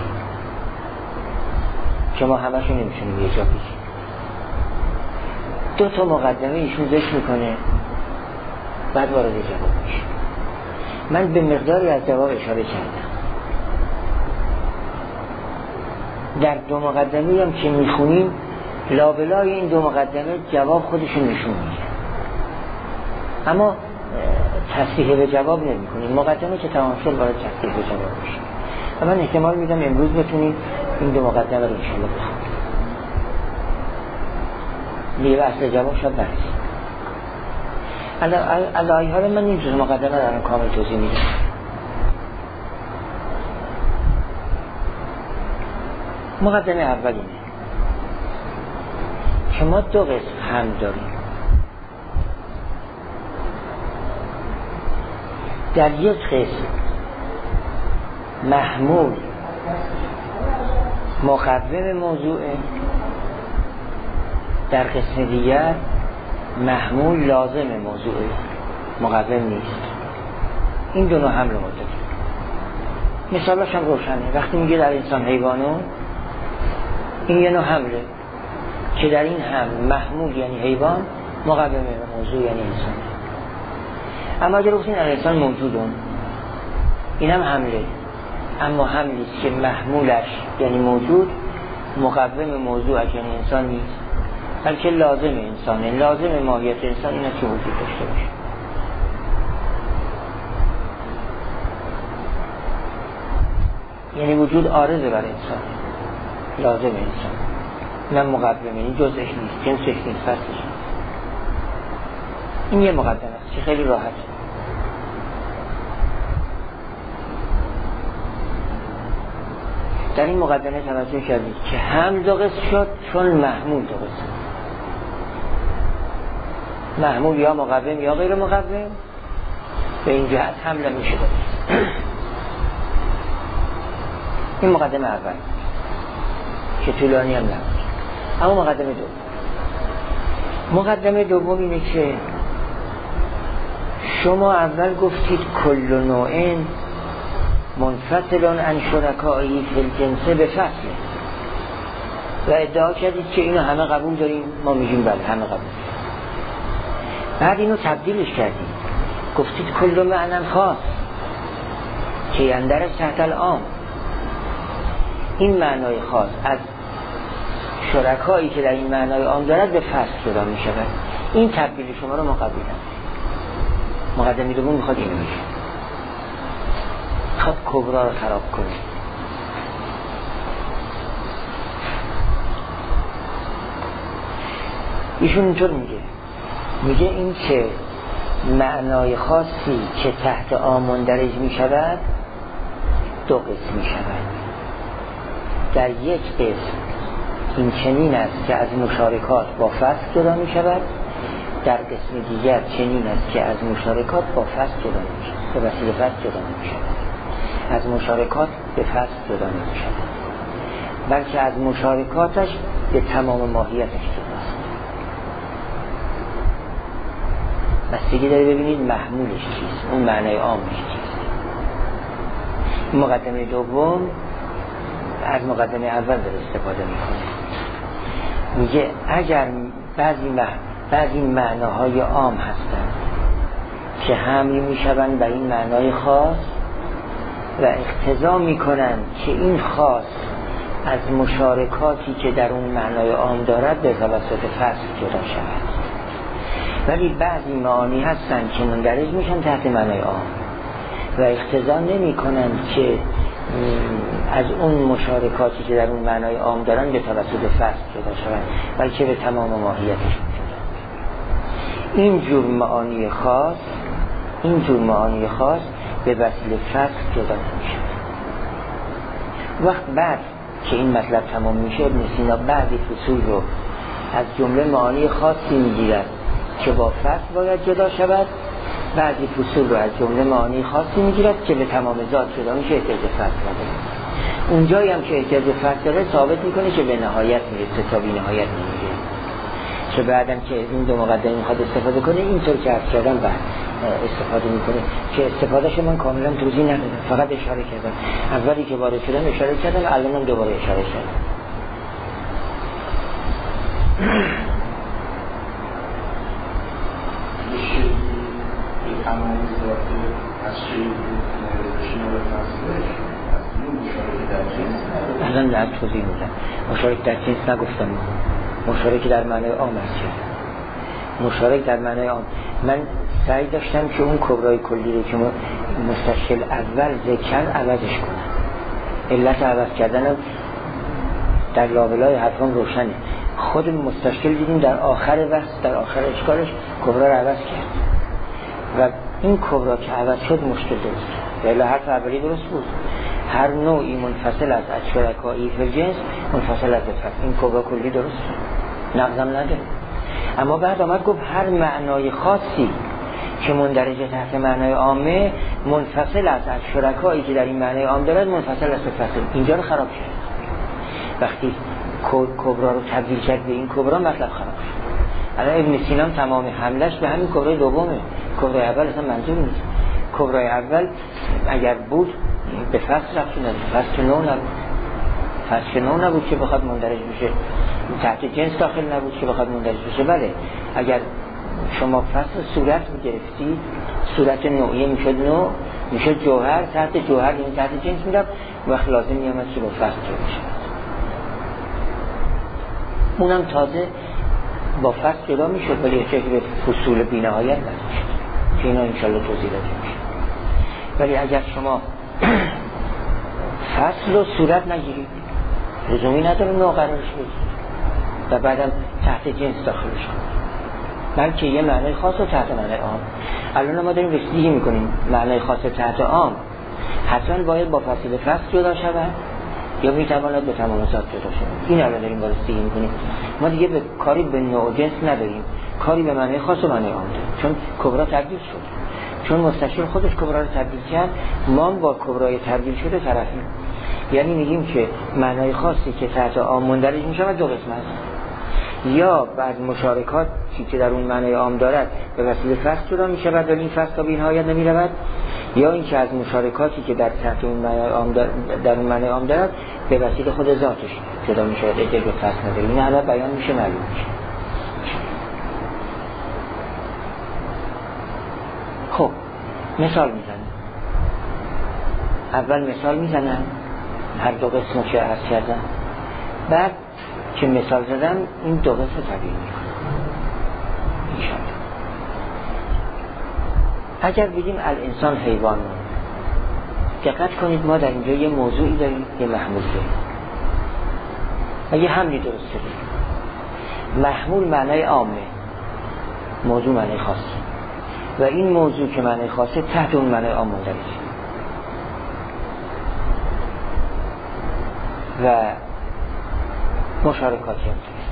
که ما همشون نمیشونیم یه جا بگیم. دو تا مقدمه ایشون ذکر میکنه بعد وارد جواب میشه. من به مقداری از جواب اشاره کردم. در دو مقدمه هم که میخونیم لابلای این دو مقدمه جواب خودشون نشون میده، اما تصحیح به جواب نمی کنیم. مقدمه که تمام شد وارد تصحیح به جواب میشه و من احتمال میدم امروز بتونیم این دو مقدمه رو انشاءالله بخونیم. دیگه اصل جواب شد برسیم. علایه حالا من این جز مقدمه دارم کامل توضیح میدم. مقدمه اول اینه که ما دو قسم هم داریم. در یک قسم محمول مقوم موضوعه، در قسم دیگر محمول لازم موضوعه، مقوم نیست. این دو نوع حمل رو داریم. مثالش هم روشنه. وقتی میگه در انسان حیوانون، این یه نوع حمله که در این هم محمول یعنی حیوان، مقوم موضوع یعنی انسان. اما اگر گفتین در انسان موجودون، این هم حمله، اما حملیست که محمولش یعنی موجود، مقوم موضوعش یعنی انسان نیست، بلکه لازم انسانه. لازم ماهیت انسان اینه که وجود داشته باشه. یعنی وجود عارضه بر انسان، لازم انسان. نه مقدمه، این جزءش نیست، جنسش نیست، فصلش نیست. این یه مقدمه است که خیلی راحت. در این مقدمه توجه کردید که هم دو قسم شد چون محمول دو قسم. محمول یا مقوم یا غیر مقوم به این جهت حمله می شده. این مقدمه اول که طولانی هم نبود. اما مقدمه دوم، مقدمه دوم اینه که شما اول گفتید کل نوعین منفصلون عن شرکایی فی الجنس به فصل و ادعا کردید که اینو همه قبول داریم. ما میگیم بله همه قبول. بعد اینو تبدیلش کردید، گفتید کل معنی خاص که یندرش تحت العام. این معنای خاص از شرکایی که در این معنای عام دارد به فصل جدا می شود. این تبدیل شما رو ما قبول نداریم. مقدمه دوم میخواد اینو میشه، میخواد کبرا رو خراب کنه. ایشون اینطور میگه، میگه این که معنای خاصی که تحت عام مندرج می شود دو قسم می شود. در یک قسم این چنین است که از مشارکات با فصل جدا می شود، در قسم دیگر چنین است که از مشارکات با فصل جدا می شود، به وسیله فصل جدا می شود. از مشارکات به فصل جدا می شود، بلکه از مشارکاتش به تمام ماهیتش جداست. بستگی داره ببینید محمولش چیست، اون معنای عامش چیست. مقدمه دوم از مقدمه اول داره استفاده میکنه. میگه اگر بعضی معنی بعضی معناهای عام هستند که حمل میشوند بر این معنای خاص و اقتضا میکنند که این خاص از مشارکاتی که در اون معنای عام دارد به توسط فصل جدا شود، ولی بعضی معانی هستند که مندرج میشن تحت معنای عام و اقتضا نمی کنند که از اون مشارکاتی که در اون معنای عام دارن به توسط فصل جدا شوند، بلکه به تمام ماهیتش جدا. این جور معانی خاص این جور معانی خاص به وسیله فصل جدا نمیشه. وقت بعد که این مطلب تمام میشه ابن سینا بعضی فصول رو از جمله معانی خاصی میگیرد که با فصل باید جدا شود، بعضی فصول رو از جمله معانی خاصی میگیرد که به تمام ذات جدا میشه، احتیاج فصل نداره. اونجایی هم که احتیاج فصل داره ثابت میکنه که به نهایت میرسه تا بی نهایت نمیره. که بعدم که این دو مقدمه میخواد استفاده کنه اینطور که عرض کردم بعد استفاده میکنه که استفادهش من کاملا توضیح ندادم، فقط اشاره کردم. اولی که وارد شدم اشاره کردم، الانم دوباره اشاره کردم. تمام ذاتی از چیزی نشینه به فصلش از این مشارکت در جنس الان در توضیح میدم. مشارکت در جنس نگفتم، مشارکت در معنای عام است. مشارکت در معنای عام من سعی داشتم که اون کبرای کلی رو که مستشکل اول ذکر عوضش کنم. علت عوض کردنم در لابلای حرفان روشنه. خود مستشکل دیدیم در آخر بحث، در آخر اشکالش کبرا رو عوض کرد و این کبرا که عوض شد مشکل درست کرد. ولی حرف اولی درست بود، هر نوعی منفصل از شرکایی فی الجنس منفصل از فصل. این کبرا کلی درست شد، نقضم نداره. اما بعد آمد گفت هر معنای خاصی که مندرجه تحت معنای عامه منفصل از شرکایی که در این معنای عام دارد منفصل از فصل. اینجا رو خراب شد. وقتی کبرا رو تبدیل کرد به این کبرا مطلب خراب شد. الان ابن سینا تمام حملش به همین کبرای دومه. کبرای اول اصلا منظور نیست. کبرای اول اگر بود به فصل رفت نداره، فصل نو نبود، فصل نو نبود که بخواد مندرج بشه، تحت جنس داخل نبود که بخواد مندرج بشه. بله اگر شما فصل صورت میگرفتید، صورت نوعیه میشد نوع، میشد جوهر، تحت جوهر این تحت جنس میرفت، وقت لازم میامد که با فصل جدا شد. اونم تازه با فصل جدا میشد، ولی احتیاج به فصول بی‌نهایت نداشت که اینا انشالله توضیح داده میشه. ولی اگر شما فصل و صورت نگیرید لزومی نداره نوع قرارش بگیرید. و بعدم تحت جنس داخلش کنه، بلکه یه معنای خاص و تحت معنای عام. الان ما داریم رسیدگی میکنیم معنای خاص تحت عام حتما باید با فصیل فصل جدا شود یا میتواند به تمام ذات جدا شود. این الان داریم با رسیدگی میکنیم. ما دیگه به کاری به نوع و جنس نداریم، کاری به معنای خاص و معنای عام داریم، چون کبرا تبدیل شد. چون مستشار خودش کبرا رو تبدیل کرد، ما با کبرای تبدیل شده طرفیم. یعنی میگیم که معنای خاصی که تحت عام مندرج میشود دو قسم است، یا بعد مشارکاتی که در اون معنای عام دارد به وسیله فصل جدا میشود ولی این فصل تا به این نهایت نمیرود، یا اینکه از مشارکاتی که در تحت اون معنای عام در اون معنای عام دارد به وسیله خود ذاتش جدا میشود، اجازه به فصل نداره. این الان بیان میشه، معلوم میشه. خب مثال میزنم. اول مثال میزنم هر دو قسمو که عرض کردم، بعد که مثال زدم این دو قسم تبیین میکنم انشاءالله. اگر بگیم الانسان حیوان، دقت کنید ما در اینجا یه موضوعی داریم، یه محمول داریم و یه حملی درست داریم. محمول معنای عامه، موضوع معنای خاصه، و این موضوع که معنای خاصه تحت اون معنای عام مندرجه. و مشارکاتی هم داره،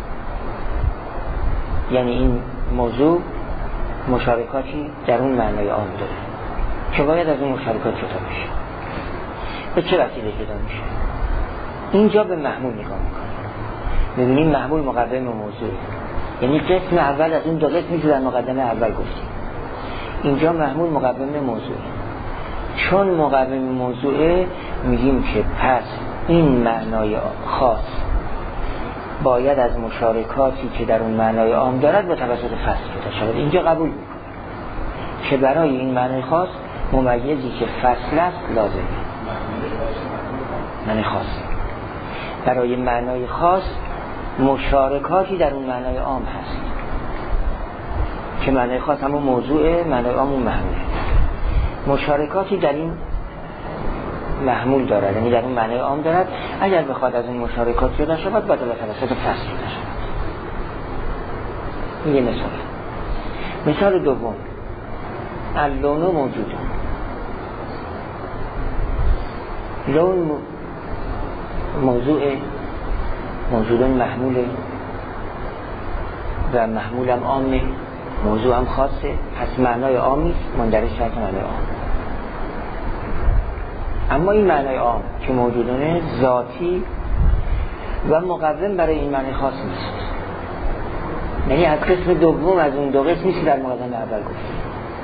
یعنی این موضوع مشارکاتی در اون معنای عام داره که باید از اون مشارکات جدا میشه. به چه وسیله جدا میشه؟ اینجا به محمول نگاه میکنیم، میبینیم محمول مقدمه موضوع، یعنی قسم اول از اون دو قسمی که در مقدمه اول گفتیم. اینجا محمول مقدمه موضوع، چون مقدمه موضوعه میگیم که پس این معنای خاص باید از مشارکاتی که در اون معنای عام دارد به توسط فصل جدا شود. اینجا قبول میکنه که برای این معنای خاص ممیزی که فصل است لازمه، معنی خاص. برای معنای خاص مشارکاتی در اون معنای عام هست که معنای خاص همون موضوع، معنای عام اون محمول. مشارکاتی در این محمول دارد، یعنی در اون معنای عام دارد. اگر بخواد از این مشارکات جدا شود باید به توسط فصل جدا شود. این یه مثال. مثال دوم، اللون موجود. لون موضوع، موجود محموله و محمولم عامه، موضوع هم خاصه، پس معنای عامی مندرج تحت معنای عام. اما این معنای عام که موجودانه ذاتی و مقدم برای این معنی خاص نیست، یعنی از قسم دوم از اون دو قسم نیست در مقدمه اول گفتیم.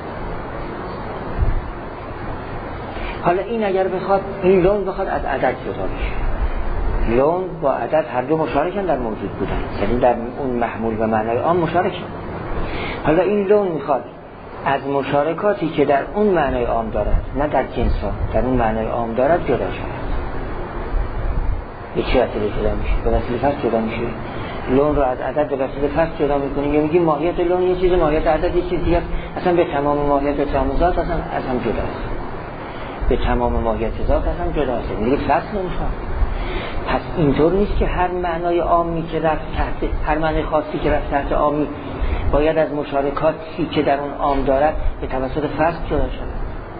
حالا این اگر بخواد این لون بخواد از عدد جدا بشه، لون با عدد هر دو مشارکن در موجود بودن، یعنی در اون محمول و معنای عام مشارکن. حالا این لون میخواد از مشارکاتی که در اون معنای عام دارد، نه در جنس ها، در اون معنای عام دارد جدا شود. به چه وسیله جدا میشه؟ به وسیله فصل جدا میشه. لون رو از عدد به وسیله فصل جدا میکنیم، یا میگیم ماهیت لون یه چیز، ماهیت عدد یه چیز دیگه، اصلا به تمام ماهیت تمام ذات اصلا از هم جدا است. به تمام ماهیت ذات از هم جدا است، دیگه فصل نمیخواد. پس اینطور نیست که هر معنای عامی که رفت تحت، هر معنای خاصی که رفت تحت عامی باید از مشارکاتی که در اون عام دارد به توسط فصل جدا شود،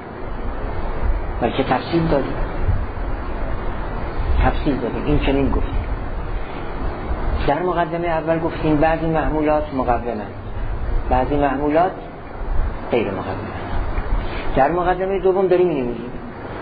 بلکه تفصیل دادیم تفصیل دادیم این چنین گفتیم. در مقدمه اول گفتیم بعضی محمولات مقدمه، بعضی محمولات غیر مقدمه. در مقدمه دوم داریم اینو میگیم،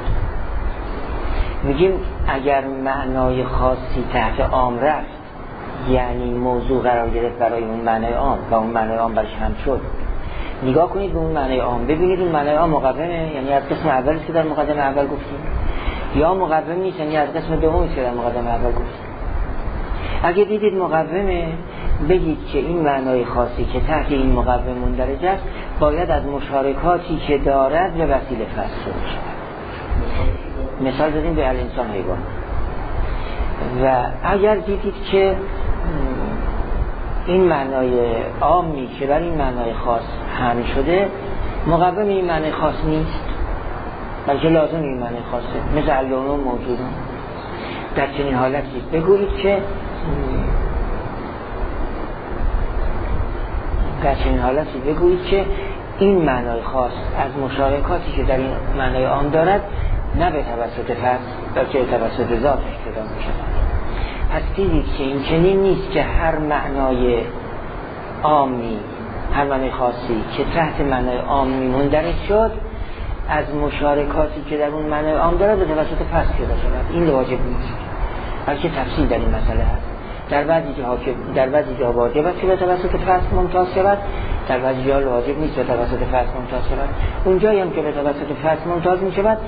میگیم اگر معنای خاصی تحت عام رفت، یعنی موضوع قرار گرفت برای اون معنای عام و اون معنای عام برش هم شد، نگاه کنید به اون معنای عام، ببینید اون معنای عام مقدمه، یعنی از قسم اولی که در مقدمه اول گفتیم، یا مقدمه نیست، یعنی از قسم دومی که در مقدمه اول گفتیم. اگه دیدید مقدمه، بگید که این معنای خاصی که تحت این مقدمه مندرج است باید از مشارکاتی که دارد به وسیله فصل شد. مثال زدیم به الانسان حیوان. و اگر دیدید که این معنای عامی که بر این معنای خاص حمل شده مقدم این معنای خاص نیست، بلکه لازم این معنای خاصه، مثل اللون موجودون، در چنین حالتی بگویید که در چنین حالتی بگویید که این معنای خاص از مشارکاتی که در این معنای عام دارد نه به توسط فصل بلکه به توسط ذاتش پیدا می‌شود. پس دیدید که این چنین نیست که هر معنای عامی، هر معنای خاصی که تحت معنای عامی مندرج شد از مشارکاتی که در اون معنای عام دارد به توسط فصل پیدا شود. این واجب نیست، بلکه تفصیل در این مسئله هست. در بعضی جاها که در بعضی جاها واجب است که به توسط فصل ممتاز شود، در بعضی جاها واجب نیست به توسط فصل ممتاز شود. اونجایی هم که به توسط فصل ممتاز می شود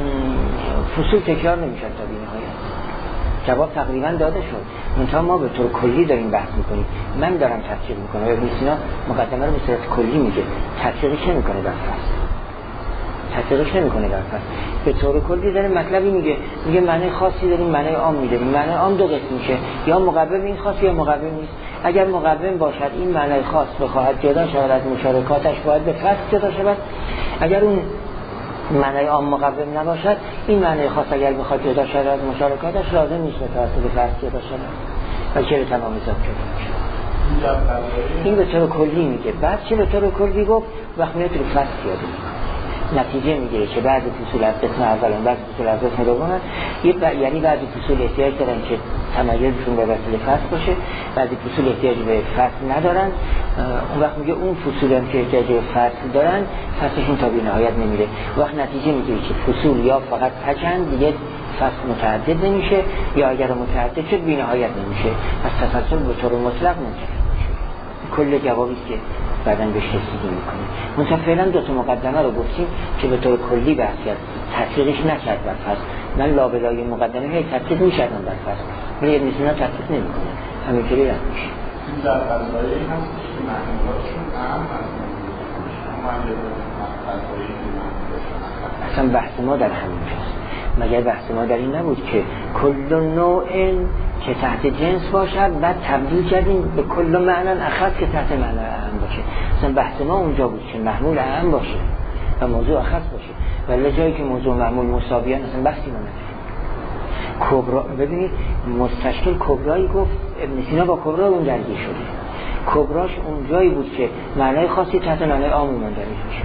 فصول تکرار نمی شود تا بی‌نهایت. جواب تقریبا داده شد. منتها ما به طور کلی داریم بحث میکنیم. من دارم تفسیر میکنم. ابن سینا مقدمه رو به صورت کلی میگه، تفسیرش نمیکنه در فصل. تفسیرش نمیکنه در فصل. به طور کلی داره مطلبی میگه، میگه معنی خاصی داریم، معنی عام میداریم. معنی عام دو قسم میشه، یا مقوم این خاص یا مقوم نیست. اگر مقوم باشد این معنی خاص بخواهد جدا شود از مشارکاتش باید به فصل جدا شود. اگر اون معنی عام مقوم نباشد این معنی خاص اگر بخواد جدا شود از مشارکاتش لازم نیست به توسط فصل جدا شود، بلکه به تمام ذات جدا میشه. این به طور کلی میگه. بعد چه به طور کلی گفت وقت میاد رو فصل پیاده میکنه، نتیجه میگیره که بعضی فصول از قسم اول و بعضی فصول از قسم دوم هست. یعنی بعضی فصول احتیاج دارن که تمایزشون به وسیله فصل باشه، بعضی فصول احتیاج به فصل ندارن. اون وقت میگه اون فصول هم که احتیاج به فصل دارن فصلشون تا بی‌نهایت نمیره. وقت نتیجه میگیره که فصول یا فقط تکن دیگه فصل متعدد نمیشه، یا اگر متعدد شد بی‌نهایت نمیشه. پس تسلسل به طور مطلق نمیشه. کل جوابی که بعداً بهش رسیدگی میکنیم. منتها فعلا دو تا مقدمه رو گفتیم که به طور کلی بحث کرد، تطبیقش نکرد بر فصل. من لابلای مقدمه هی تطبیق میشدم بر فصل، ولی ابن سینا تطبیق نمیکنه، همینطوری رد میشه. این در فضایی هست که معنی‌هاشون اهم هستن، اصلا بحث ما در همین جاست. مگر بحث ما در این نبود که کل نوع که تحت جنس باشد بعد تبدیل کردیم به کل معنا اخص که تحت معنا اهم باشه. مثلا بحث ما اونجا بود که محمول اهم باشه و موضوع اخص باشه، ولی جایی که موضوع محمول مساویان اصلا بحثی ما نداریم. کبرا ببینید مستشکل کبرایی گفت ابن سینا با کبرا اون درگیر شده. کبراش اونجایی بود که معنای خاصی تحت معنای عام مندرج میشه.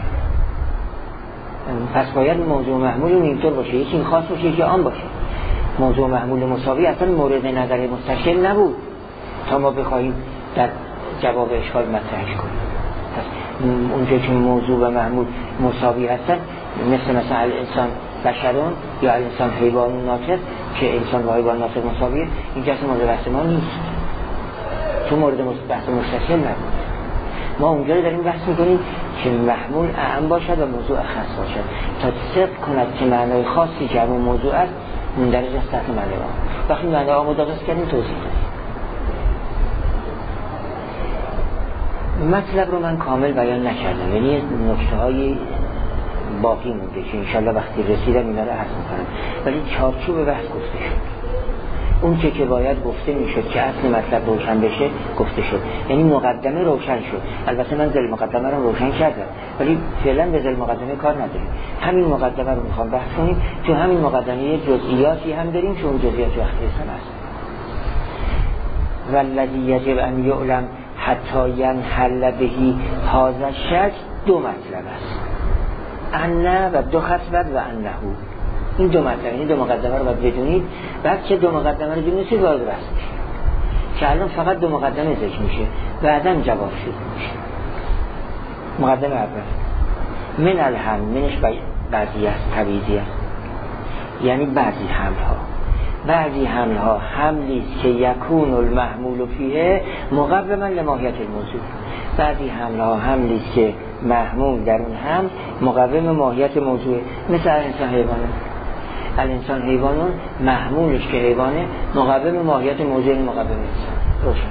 پس باید موضوع محمول اینطور باشه، یکی این خاص باشه یکی عام باشه. موضوع محمول مساوی اصلا مورد نظر مستشکل نبود تا ما بخوایم در جواب اشکال مطرحش کنیم. پس اونجا که موضوع و محمول مساوی هستن، مثل مثلا انسان بشرون یا انسان حیوان ناطق که انسان و حیوان ناطق مساویه، این جسم مورد بحث ما نیست، تو مورد بحث مستشکل نبود. ما اونجا داریم بحث میکنیم که محمول اعم باشد و موضوع خاص باشد تا صدق کند که معنای خاصی که همون موضوع است مندرج است تحت معنای عام. وقتی معنای عام رو درست کردیم توضیح دادیم. مطلب رو من کامل بیان نکردم، یعنی نکته های باقی مونده که انشالله وقتی رسیدم اینا رو عرض میکنم، ولی چارچوب بحث گفته شد. اون چه که باید گفته میشد که اصل مطلب روشن بشه گفته شد، یعنی مقدمه روشن شد. البته من ذیل مقدمه رو روشن کردم ولی فعلا به ذیل مقدمه کار نداریم. همین مقدمه رو میخوام بحث کنیم. تو همین مقدمه جزئیاتی هم داریم که اون جزئیات وقتی اسم است. والذی یجب ان یعلم حتی ینحل بهی هذا الشک دو مطلب است، ان و دو خطبت و انه. این دو مطلب، این دو مقدمه رو باید بدونید. بعد که دو مقدمه رو بدونید وارد بحث میشه که الان فقط دو مقدمه ذکر میشه، بعداً جواب شروع میشه. مقدمه اول من الهم، منش بعضی است، تبعیضی است، یعنی بعضی حملها بعضی حملها حملی است که یکون المحمول فیه مقوما لماهیت الموضوع. بعضی حملها حملی است که محمول در اون هم مقوم ماهیت موضوع، مثل انسان حیوانه. الانسان حیوانون محمولش که حیوانه مقوم ماهیت موضوع مقوم انسان روشن.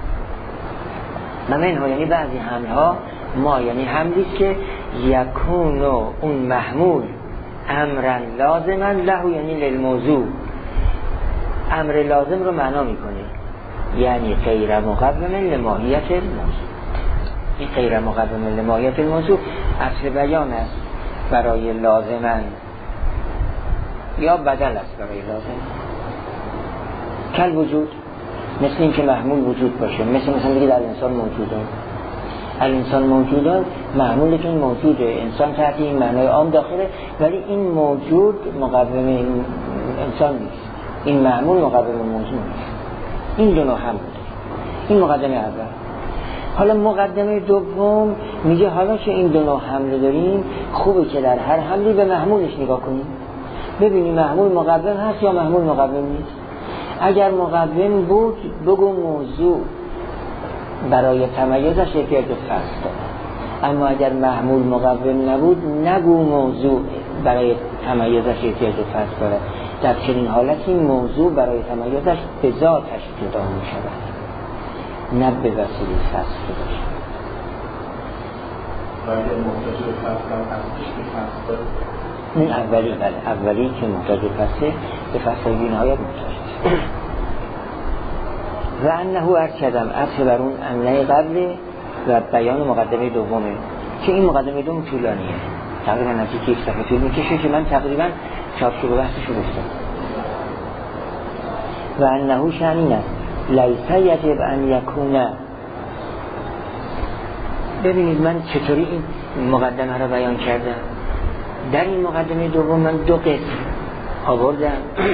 منها یعنی بعضی حملها ما یعنی حملی است که یکون اون محمول امرا لازما له، یعنی للموضوع امر لازم رو معنا میکنه، یعنی غیر مقوم لماهیت الموضوع. این غیر مقوم لماهیت الموضوع اصل بیان است برای لازمن یا بدل است برای لازم. کل وجود، مثل این که محمول وجود باشه، مثل مثلا بگید در انسان موجوده. الانسان موجودات معمولتون موجوده، انسان تحت این معنای عام داخله، ولی این موجود مقوم این انسان نیست، این معمول مقوم موضوع نیست. این دو نوع هم بوده. این مقدمه اول. حالا مقدمه دوم میگه حالا که این دو نوع حمله داریم خوبه که در هر حملی به محمولش نگاه کنیم، ببینیم محمول مقوم هست یا محمول مقوم نیست. اگر مقوم بود بگو موضوع برای تمایزش احتیاج به فصل داره، اما اگر محمول مقوم نبود نگو موضوع برای تمایزش احتیاج به فصل داره. در چنین حالتی موضوع برای تمایزش به ذاتش جدا می شود، نه به وسیله فصل باشه. و اگر محتاج به فصل هم هستش به فصل داره؟ این اولی بله اولی که محتاج به فصله به فصل بی نهایت محتاج است. و انه ارشدم عطف بر اون امنه قبل و بیان مقدمه دومه که این مقدمه دوم طولانیه، تقریبا نزدیک یک صفحه طول میکشه که من تقریبا چاپ شده بحثشو گفتم. و انه شأن این است لیس یجب ان یکون. ببینید من چطوری این مقدمه رو بیان کردم. در این مقدمه دوم من دو قسم آوردم.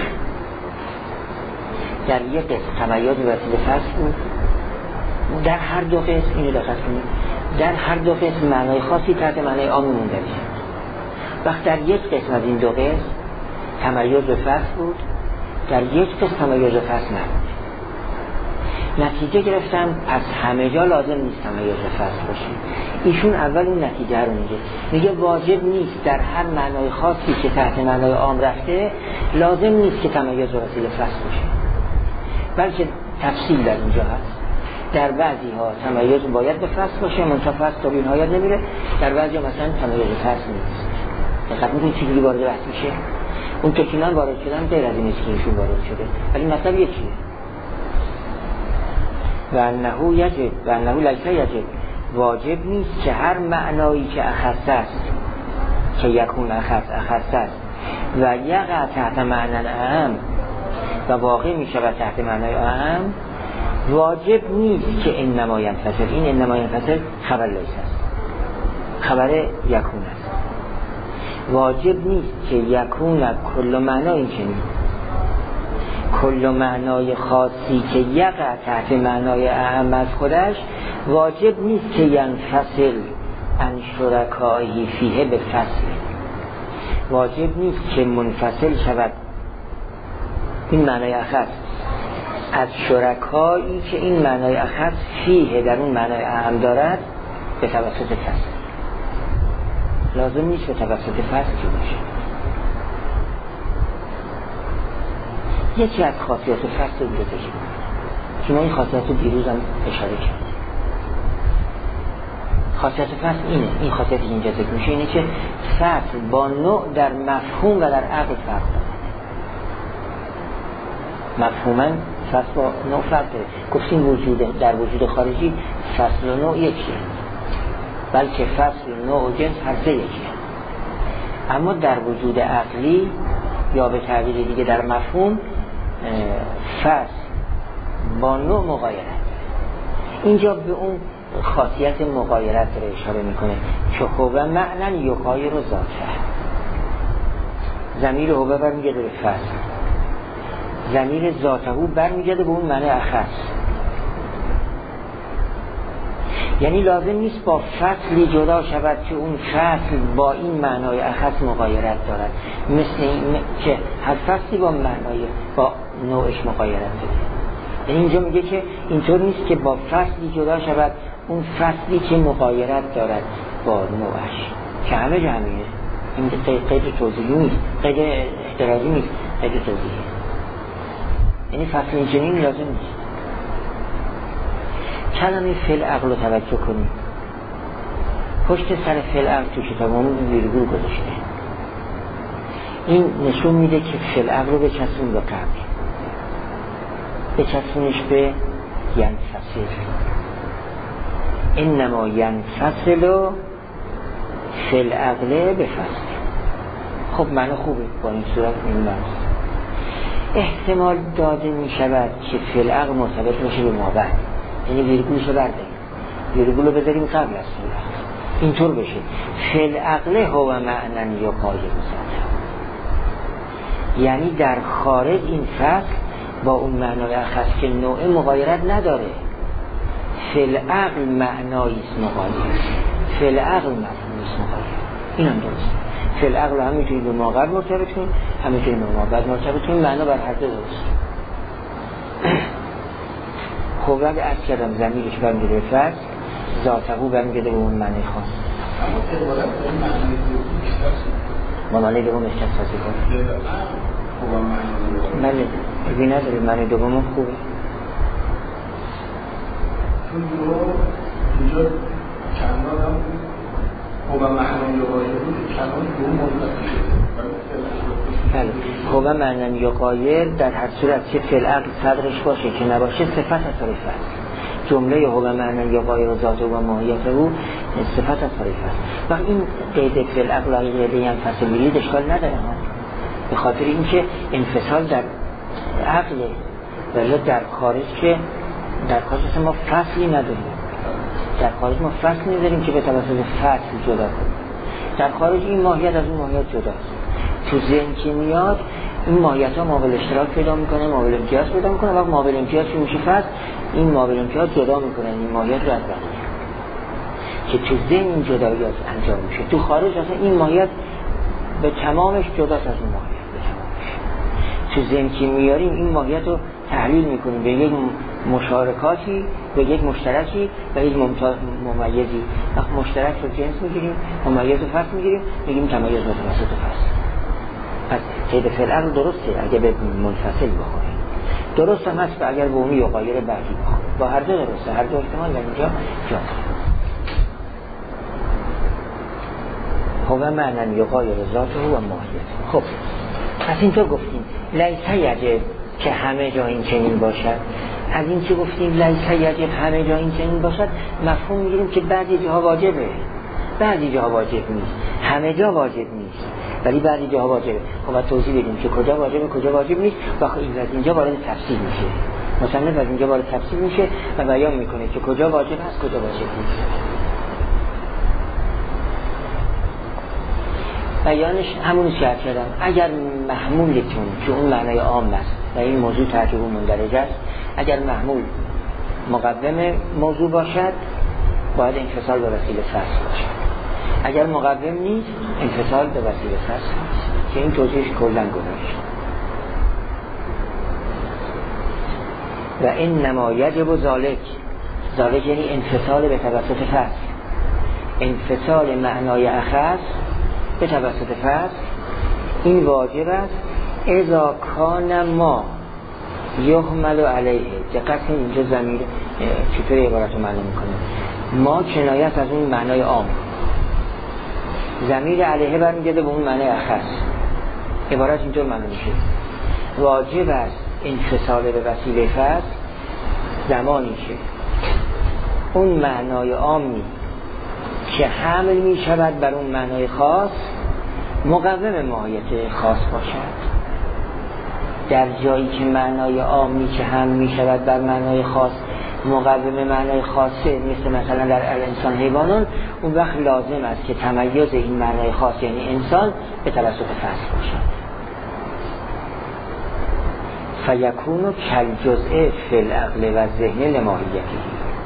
در یک قسم تمایز وسیله فصل بود، در هر دو قسم اینو دقت کنید، در هر دو قسم معنای خاصی تحت معنای عام مونده میشه. وقت در یک قسم از این دو قسم تمایز به فصل بود، در یک قسم تمایز به فصل نبود. نتیجه گرفتم پس همه جا لازم نیست تمایز به فصل باشه. ایشون اول اون نتیجه رو میگه، میگه واجب نیست در هر معنای خاصی که تحت معنای عام رفته لازم نیست که تمایز به وسیله فصل باشه، بلکه تفصیل در اینجا هست. در بعضی ها تمایز باید به فصل باشه، منتها فصل تا این نهایت نمیره. در بعضی ها مثلا تمایز به فصل نیست. دقیقاً میدونید چجوری وارد بحث میشه؟ اون تو که من وارد شدم غیر از این است که ایشون وارد شده، ولی مطلب یکیه. و انه یجب و انه لیس یجب، واجب نیست که هر معنایی که اخص است که یکون اخص اخص است و یقع تحت معنی اهم و واقع می شود تحت معنای اهم، واجب نیست که انما ینفصل. این انما ینفصل خبر لیس است، خبر یکون است. واجب نیست که یکون کل معنای این چنین، کل معنای خاصی که یقع تحت معنای اهم از خودش واجب نیست که ینفصل عن شرکایی فیه به فصل. واجب نیست که منفصل شود این معنای اخص از شرکایی که این معنای اخص فیه در اون معنای اهم دارد به توسط فصل. لازم نیست به توسط فصل که باشه. یکی از خاصیت فصل رو بگیم که ما این خاصیت رو دیروز هم اشاره کرد. خاصیت فصل اینه، این خاصیت که اینجا ذکر میشه اینه که فصل با نوع در مفهوم و در عقل فرق داره. مفهوما فصل با نوع فرق داره. گفتیم وجود در وجود خارجی فصل و نوع یکیه، بلکه فصل و نوع و جنس هر سه یکیه. اما در وجود عقلی یا به تعبیر دیگه در مفهوم فصل با نوع مغایرت. اینجا به اون خاصیت مغایرت رو اشاره میکنه که هو معنی یغایر ذاته. ضمیر هو برمیگرده به فصل، ضمیر ذاته برمیگرده به اون معنی اخص. یعنی لازم نیست با فصلی جدا شود که اون فصل با این معنای اخص مغایرت دارد، مثل این که هر فصلی با معنای با نوعش مغایرت داره. یعنی اینجا میگه که اینطور نیست که با فصلی جدا شود اون فصلی که مغایرت دارد با نوعش، که همه جمعیه. این قید توضیحی نیست، قید احترازی نیست، قید توضیحی. یعنی فصل اینجنین لازم نیست. کلمه فعل عقل رو توجه کنید. پشت سر فعل عقل تو کتابمون ویرگول گذاشته. این نشون میده که فعل عقل رو بچسبون به قبل، بچسبونش به ینفصل. انما ینفصل فعل عقل به فصل. خب معنی خوبه، با این صورت این معنی احتمال داده می شود که فعل عقل مرتبط باشه به ما بعد، یعنی ویرگولش رو برداریم. ویرگول رو بذاریم قبل از صورت، اینطور بشه فل عقل هو معنن یا قایب ذاته، یعنی در خارج این فصل با اون معنای اخص که نوع مغایرت نداره، فل عقل معناییست مغایر، فل عقل معناییست مغایر، این هم درست. فل عقل هم میتونید به ماقبل مرتبط کنید، هم میتونید به ماقبل مرتبط کنید، معنا بر هر دو درست. خب اگه عرض کردم زمیرش برمیگرده به فصل، ذاتهو برمیگرده به اون معنی خاص. اما اعتبارت به این معنی دوم بیشتر شد. معنی دوم اشتر سازی کنید. خوبا معنی دوم. بله، بی نداره معنی دوم خوبه. چون دو اینجا چندان هم خوبا معنی یا قایر بود، چندان دوم منطقی شده. بله، خوبا معنی یا قایر در هر صورت چه فعل عقل صدرش باشه که نباشه صفت از طریف است. جمله خوبا معنی یا قایر و ذات و ماهیت او صفت از طریف است. و این قید فعل عقل و قید هم فصل میرید اشکال نداره، به خاطر اینکه انفصال در عقله، ولی در خارج که در خارج ما فصلی نداریم، در خارج ما فصل نداریم که به توسط فصل جدا کنیم. در خارج این ماهیت از اون ماهیت جداست. تو ذهن که میاد این ماهیت ها مابل اشتراک پیدا میکنه، مابل امتیاز پیدا میکنه و مابل امتیاز که میشه فصل، این مابل امتیاز جدا میکنه این ماهیت رو از بقیه، که تو ذهن این جدایی انجام میشه. تو خارج اصلا این ماهیت به تمامش جداست از اون ماهیت، به تمامش. تو ذهن که میاریم این ماهیت رو تحلیل میکنیم به یک مشارکاتی، به یک مشترکی و یک ممیزی. وقت مشترک رو جنس میگیریم، ممیز رو فصل میگیریم، میگیم تمایز متوسط فصل. پس قید فعل عقل درسته اگر به منفصل بخوریم، درست هم هست اگر به اونی یا غایر بعدی بخوریم، با هر دو درسته، هر دو احتمال در اینجا جا داره. هو معنی یا غایر ذاته و ماهیت. خب از اینجا گفتیم لیس یجب که همه جا این چنین باشد. از این که گفتیم لیس یجب همه جا این چنین باشد، مفهوم میگیریم که بعضی جاها واجبه، بعضی جاها واجب نیست، همه جا واجب نیست ولی بعضی جاها واجبه. خب باید توضیح بدیم که کجا واجبه کجا واجب نیست و خب این از اینجا وارد تفصیل میشه، مصنف از اینجا وارد تفصیل میشه و بیان میکنه که کجا واجب هست کجا واجب نیست. بیانش همون شرط کردم. اگر محمولتون که اون معنای عام است و این موضوع تحت اون مندرج است، اگر محمول مقدم موضوع باشد باید انفصال به وسیله فصل باشد، اگر مقدم نیست انفصال به وسیله فصل نیست، که این توضیحش کلا گذاشت. و این نما یجب و ذالک، ذالک یعنی انفصال به توسط فصل، انفصال معنای اخص به توسط فصل این واجب است. اذا کان ما یحمل علیه، دقت اینجا ضمیر چطور عبارت رو معنی میکنه، ما کنایت از اون معنای عام، ضمیر علیه برمیگرده به اون معنای اخص، عبارت اینجا معنی میشه واجب است انفصال به وسیله فصل زمانی که اون معنای عامی که حمل می شود بر اون معنای خاص مقوم ماهیت خاص باشد. در جایی که معنای عامی که حمل می شود بر معنای خاص مقوم معنای خاصه، مثل مثلا در الانسان حیوانان، اون وقت لازم است که تمایز این معنای خاص یعنی انسان به توسط فصل باشد. فیکون کالجزء فی العقل و ذهن لماهیته.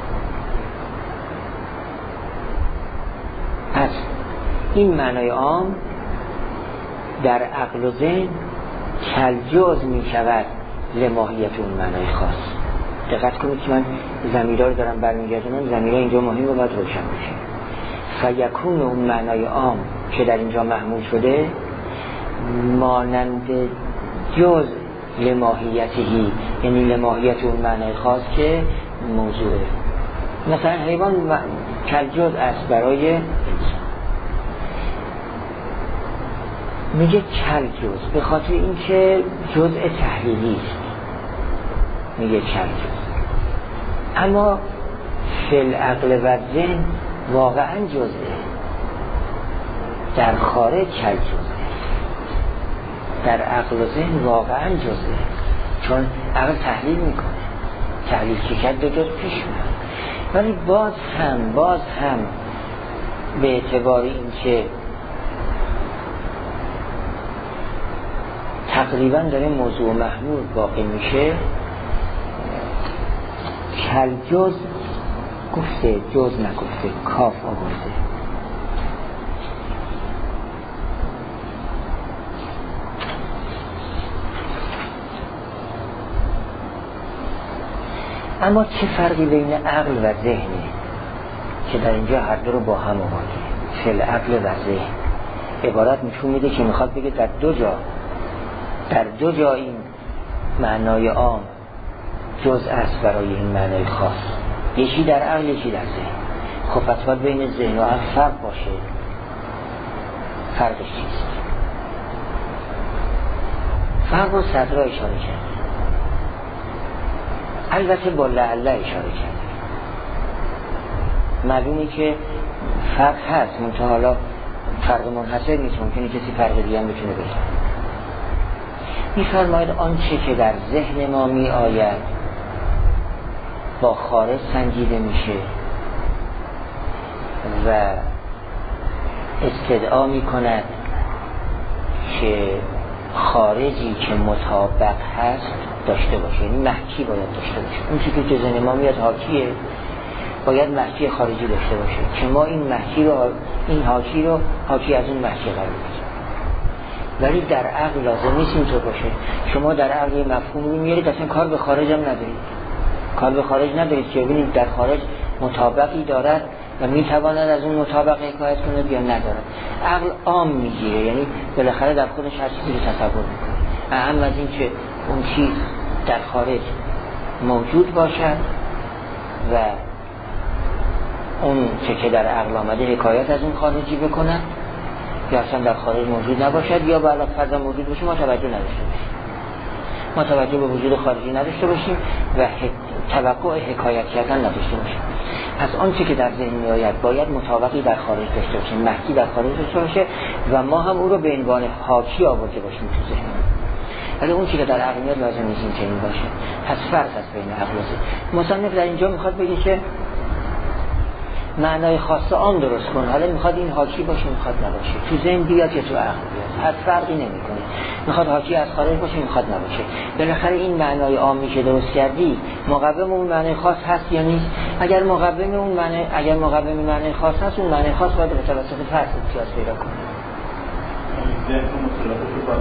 پس این معنای عام در عقل و ذهن کالجزء می شود لماهیت اون معنای خاص. دقت کنید که من ضمیرها رو دارم برمیگردونم، ضمیرها اینجا مهم و باید روشن بشه. فیکون اون معنای عام که در اینجا محمول شده مانند جز لماهیتهی، یعنی لماهیت اون معنای خاص که موضوعه. مثلا حیوان کالجزء است برای انسان، میگه کالجزء به خاطر اینکه جزء تحلیلی است، میگه کالجزء. اما فی العقل و ذهن واقعا جزءه، در خارج کالجزء، در عقل و ذهن واقعا جزءه، چون عقل تحلیل میکنه، تحلیل که کرد دو جز پیش میاد. ولی باز هم باز هم به اعتبار این که تقریبا داره موضوع محمول باقی میشه، کل جز گفته، جز نگفته، کاف آورده. اما چه فرقی بین عقل و ذهنه که در اینجا هر دو رو با هم آورده؟ فل عقل و ذهن عبارت نشون میده که میخواد بگه در دو جا در دو جا این معنای عام جز است برای این معنای خاص، یکی در عقل یکی در ذهن. خب پس باید بین ذهن و عقل فرق باشه. فرقش چیست؟ فرق رو صدرا اشاره کرد، البته با لعله اشاره کرد. معلومه که فرق هست، منتها حالا فرق منحصر نیست، ممکنه کسی فرق دیگه هم بتونه بگه. می‌فرماید آنچه که در ذهن ما می آید با خارج سنجیده میشه و استدعا می کند که خارجی که مطابق هست داشته باشه، یعنی محکی باید داشته باشه. اون چیزی که ذهن ما میاد حاکیه، باید محکی خارجی داشته باشه که ما این محکی رو این حاکی رو حاکی از اون محکی قرار بدیم. ولی در عقل لازم نیست اینطور باشه. شما در عقل مفهوم رو میارید، اصلا کار به خارج هم ندارید، کار به خارج ندارید که ببینید در خارج مطابقی دارد و میتواند از اون مطابق حکایت کند یا ندارد. عقل عام میگیره، یعنی بالاخره در خودش هر چیزی رو تصور میکنه، اهم از این که اون چیز در خارج موجود باشد و اون چه که در عقل آمده حکایت از اون خارجی بکنن، یا اصلا در خارج موجود نباشد، یا به علاوه فرض موجود باشه ما توجه نداشته باشیم، ما توجه به وجود خارجی نداشته باشیم و توقع حکایت کردن نداشته باشیم. پس آنچه که در ذهن می آید باید مطابقی در خارج داشته باشه، محکی در خارج داشته باشه و ما هم او رو به عنوان حاکی آورده باشیم تو ذهن. ولی اون چیزی که در عقل میاد لازم نیست این چنین باشه. پس فرق است بین عقل و ذهن. مصنف در اینجا میخواد بگه که معنای خاص عام درست کن، حالا میخواد این حاکی باشه میخواد نباشه، تو ذهن بیاد یا تو عقل بیاد، هر فرقی نمیکنه، میخواد حاکی از خارج باشه میخواد نباشه. بالاخره این معنای عامی که درست کردی مقوم اون معنای خاص هست یا نیست؟ اگر مقوم اون معنی اگر مقوم معنای خاص هست، اون معنای خاص باید به توسط فرق امتیاز پیدا کنه. ذهن مطلقه باید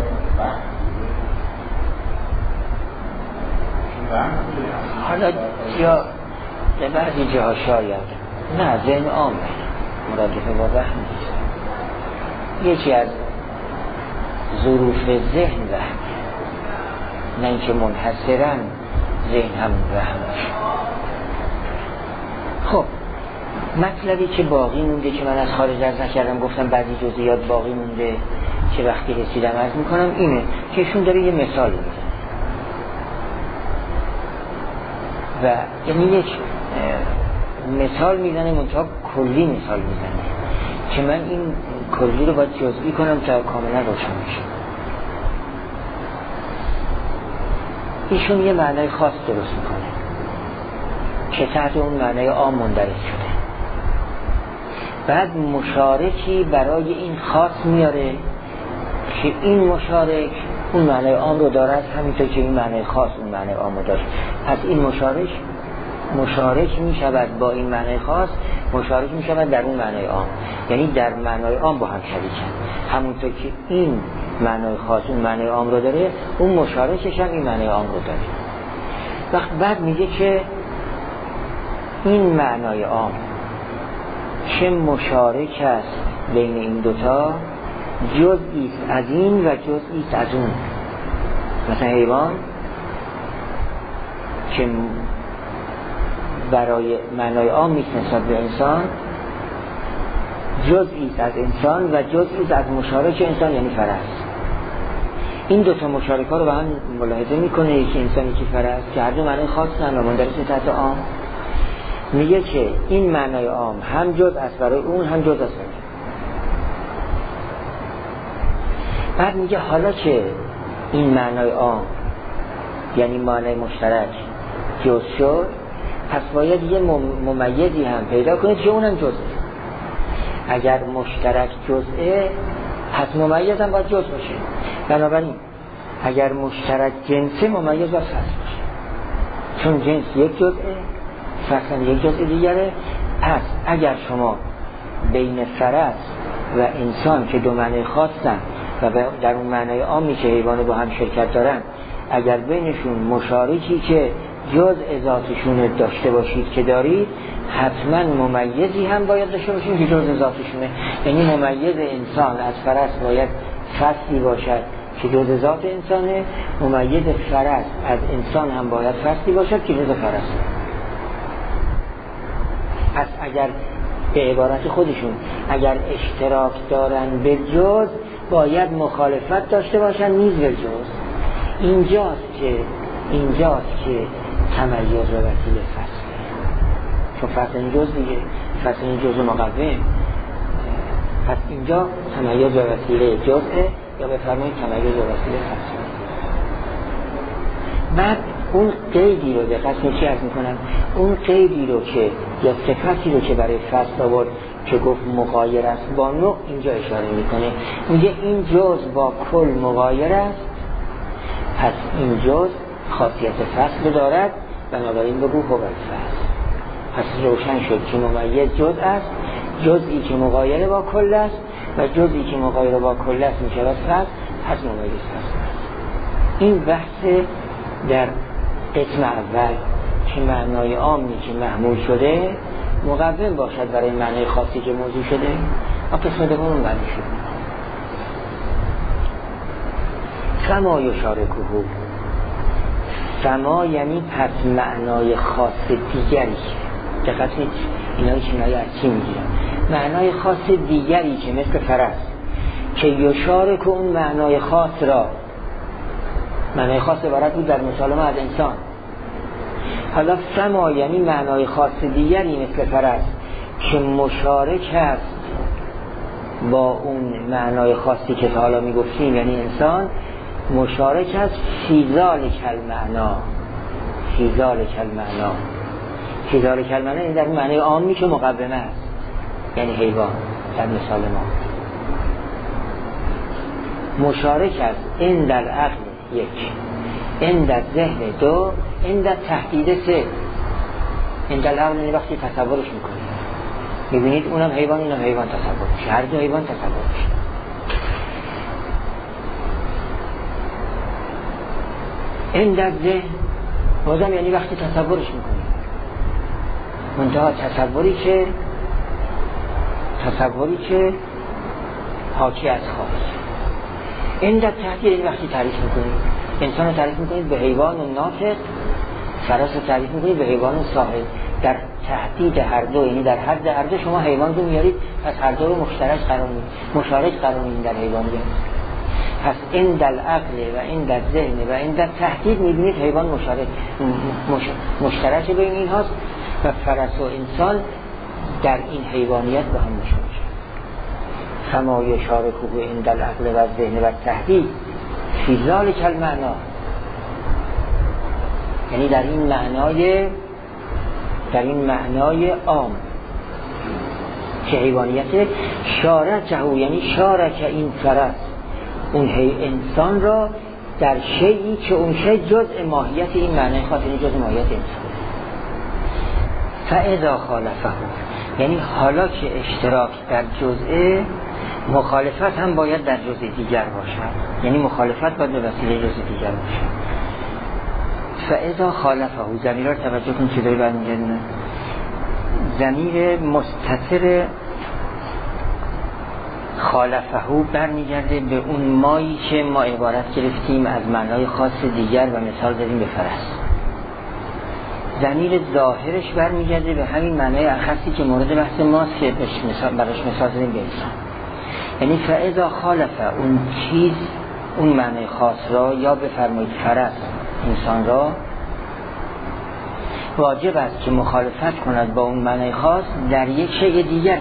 حالا یا به بعضی جاها شاید نه، ذهن عامه مرادفه با وهم نیست. یکی از ظروف ذهن وهم، نه اینکه منحصرا ذهن هم وهم باشه. خب مطلبی که باقی مونده که من از خارج عرض نکردم، گفتم بعضی جزئیات باقی مونده که وقتی رسیدم عرض میکنم، اینه که ایشون داره یه مثال میزنه و یعنی یک مثال میزنه، منطقه کلی مثال میزنه که من این کلی رو باید جزئی کنم تا کاملا روشن بشه. ایشون یه معنای خاص درست میکنه که تحت اون معنای عام مندرج شده، بعد مشارکی برای این خاص میاره که این مشارک اون معنای عام رو دارد، همینطور که این معنای خاص اون معنای عام رو داشت. پس این مشارک مشارک می شود با این معنای خاص، مشارک می شود در اون معنای عام، یعنی در معنای عام با هم شریکن. همونطور که این معنای خاص اون معنای عام رو داره، اون مشارکش هم این معنای عام رو داره. وقت بعد میگه که این معنای عام چه مشارک است بین این دوتا، جزئی است از این و جزئی است از اون. مثلا حیوان که برای معنای عام نیست نسبت به انسان، جزئی است از انسان و جزئی است از مشارک انسان، یعنی فرس. این دو تا مشارک ها رو با هم ملاحظه میکنه، یکی انسان یکی فرس، که هر دو معنای خاصن و مندرج تحت عام. میگه که این معنای عام هم جز است برای اون، هم جز است. بعد میگه حالا که این معنای عام یعنی معنای مشترک جز شد، پس باید یه ممیزی هم پیدا کنید که اونم جزءه. اگر مشترک جزءه پس ممیز هم باید جزء باشه. بنابراین اگر مشترک جنسه ممیز باید فصل باشه، چون جنس یک جزءه، فصل یک جزء دیگره. پس اگر شما بین فرس و انسان که دو معنی خاصن و در اون معنای عامی که حیوان با هم شرکت دارن، اگر بینشون مشارکی که جزء ذاتشون داشته باشید که دارید، حتما ممیزی هم باید داشته باشید که جزء ذاتشونه. یعنی ممیز انسان از فرس باید فصلی باشد که جزء ذات انسانه، ممیز فرس از انسان هم باید فصلی باشد که جزء فرس. پس اگر به عبارت خودشون اگر اشتراک دارن به جز، باید مخالفت داشته باشن نیز به جز. اینجاست که اینجاست که تمایز و وسیله فصله، چون فصل این جز دیگه، فصل این جز مقوم. پس اینجا تمایز و وسیله جزءه، یا بفرمایید تمایز و وسیله فصله. بعد اون قیدی رو دقت کنید چی عرض میکنم، اون قیدی رو که یا صفتی رو که برای فصل آورد که گفت مغایر است با نوع، اینجا اشاره میکنه، میگه این جز با کل مغایر است، پس این جز خاصیت فصل دارد، بنابراین بگو هو الفصل. پس روشن شد که ممیز جز است، جزئی که مغایر با کل است و جزئی که مغایر با کل است میشود فصل، پس ممیز فصل است. این بحث در قسم اول که معنای عامی که محمول شده مقوم باشد برای معنای خاصی که موضوع شده، و قسم دوم اون معنی شده. فما یشارکه، فما یعنی پس معنای خاص دیگری، دقت کنید اینا چیزایی از چی میگیرن، معنای خاص دیگری که مثل فرس که یشارک اون معنای خاص را، معنای خاص عبارت بود در مثال ما از انسان. حالا فما یعنی معنای خاص دیگری مثل فرس که مشارک است با اون معنای خاصی که تا حالا میگفتیم، یعنی انسان مشارک است فی ذالک المعنا، فی ذالک المعنا، فی ذالک المعنا این در معنای عامی که مقومه است، یعنی حیوان در مثال ما مشارک است. این در عقل یک، این در ذهن دو، این در تهدید سه. این در عقل این وقتی تصورش میکنید میبینید اونم حیوان اینم حیوان تصور میشه، هر دو حیوان تصور میشه. این در ذهن بازم یعنی وقتی تصورش میکنید، منتها تصوری که تصوری که حاکی از خاص. این در تهدید این وقتی تعریف میکنید، انسان رو تعریف میکنید به حیوان ناطق، فرس رو تعریف میکنید به حیوان صاحب. در تهدید هر دو، یعنی در حد هر دو شما حیوان رو میارید، پس هر دو رو مشترک قرار میدید، مشارک قرار میدید در حیوانیت. پس این در عقل و این در ذهن و این در تهدید میبینید حیوان مشارک مش... مشترک بین این هاست و فرس و انسان در این حیوانیت با هم مشارک. فما یشارکه این در عقل و ذهن و تهدید فی ذالک المعنا، یعنی در این معنای در این معنای عام که حیوانیت شارکه، یعنی شارک این فرس اون هی انسان را در شیئی که اون شی جزء ماهیت این معنای خاص، یعنی جزء ماهیت انسان. فاذا خالفه، یعنی حالا که اشتراک در جزء، مخالفت هم باید در جزء دیگر باشد، یعنی مخالفت باید به وسیله جزء دیگر باشد. فاذا خالفه، ضمیر رو توجه کن چه داری برمیگردونه، ضمیر مستتر خالفه برمیگرده به اون مایی که ما عبارت گرفتیم از معنای خاص دیگر و مثال دادیم به فرس. ضمیر ظاهرش برمیگرده به همین معنای اخصی که مورد بحث ماست که مثال براش مثال دادیم به انسان. یعنی فاذا خالفه، اون چیز اون معنای خاص را، یا بفرمایید فرس انسان را، واجب است که مخالفت کند با اون معنای خاص در یک شیء دیگری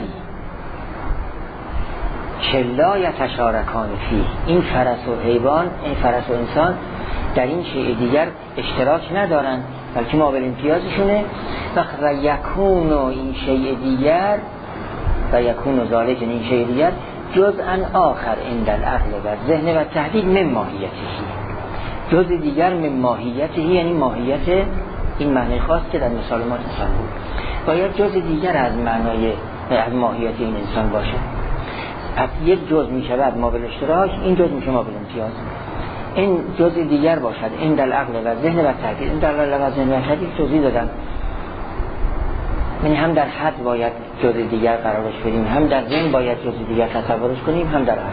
که لا یتشارکان فی. این فرس و حیوان، این فرس و انسان در این شیء دیگر اشتراک ندارند، بلکه مابل امتیازشونه و یکون و این شیء دیگر و یکون و ذالک این شیء دیگر جزءا آخر عند العقل و ذهن و تحدید من ماهیته، جزء دیگر من ماهیته، یعنی ماهیت این معنی خاص که در مسالمات انسان بود، باید جزء دیگر از معنای از ماهیت این انسان باشه. از یک جزء می شود ما بالاشتراک، این جزء میشه ما بالامتیاز. این جزء دیگر باشد عند العقل و ذهن و تحدید. این در عقل و ذهن و تحدید توضیح دادم، یعنی هم در حد باید جزء دیگر قرارش بدیم، هم در ذهن باید جزء دیگر تصورش کنیم، هم در عقل.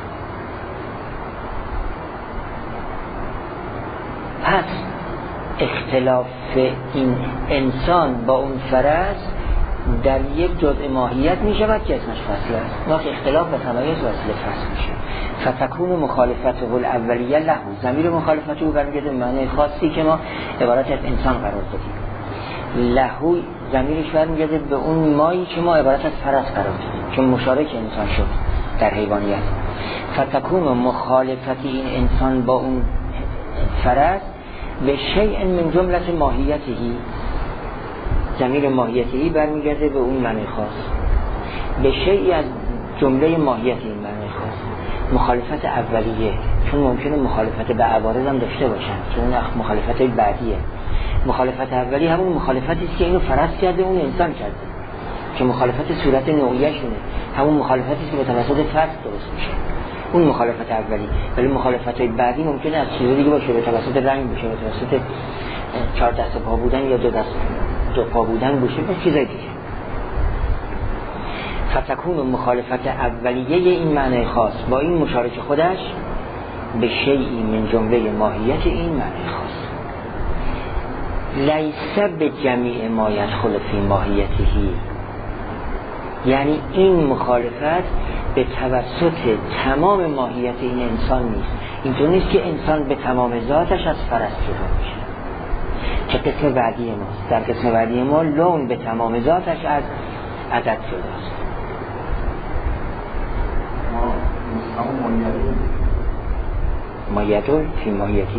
پس اختلاف این انسان با اون فرس در یک جزء ماهیت می شود که اسمش فصل است. وقتی اختلاف و تمایز واسه فصل میشه. فتکون مخالفته الاولیه له، ضمیر مخالفت او برمیگرده به معنی خاصی که ما عبارت از انسان قرار دادیم. له ضمیرش برمیگرده به اون مایی که ما عبارت از فرس قرار دادیم، چون مشارک انسان شد در حیوانیت. فتکون مخالفت این انسان با اون فرس به شیء من جملت ماهیتهی، ضمیر ماهیتهی برمیگرده به اون معنی خاص، به شیئی از جمله ماهیت این معنی خاص. مخالفت اولیه، چون ممکنه مخالفت به عوارض هم داشته باشن، چون مخالفت بعدیه. مخالفت اولی همون مخالفتی است که اینو فرض کرده اون انسان کرده، که مخالفت صورت نوعیه شونه، همون مخالفتی است که به توسط فرد درست میشه، اون مخالفت اولی. ولی مخالفت بعدی ممکنه از چیز دیگه باشه، به توسط رنگ باشه، به توسط چهار دست پا بودن یا دو دست دو پا بودن باشه، به چیزای دیگه. فتکون مخالفت اولیه این معنی خاص با این مشارک خودش به شیئی من جمله ماهیت این معنی خاص. لیس به جمیع ما یدخل فی ماهیتهی، یعنی این مخالفت به توسط تمام ماهیت این انسان نیست. اینطور نیست که انسان به تمام ذاتش از فرس جدا میشه، که قسم بعدی ماست. در قسم بعدی ما لون به تمام ذاتش از عدد جداست. ما یدل فی ماهیتی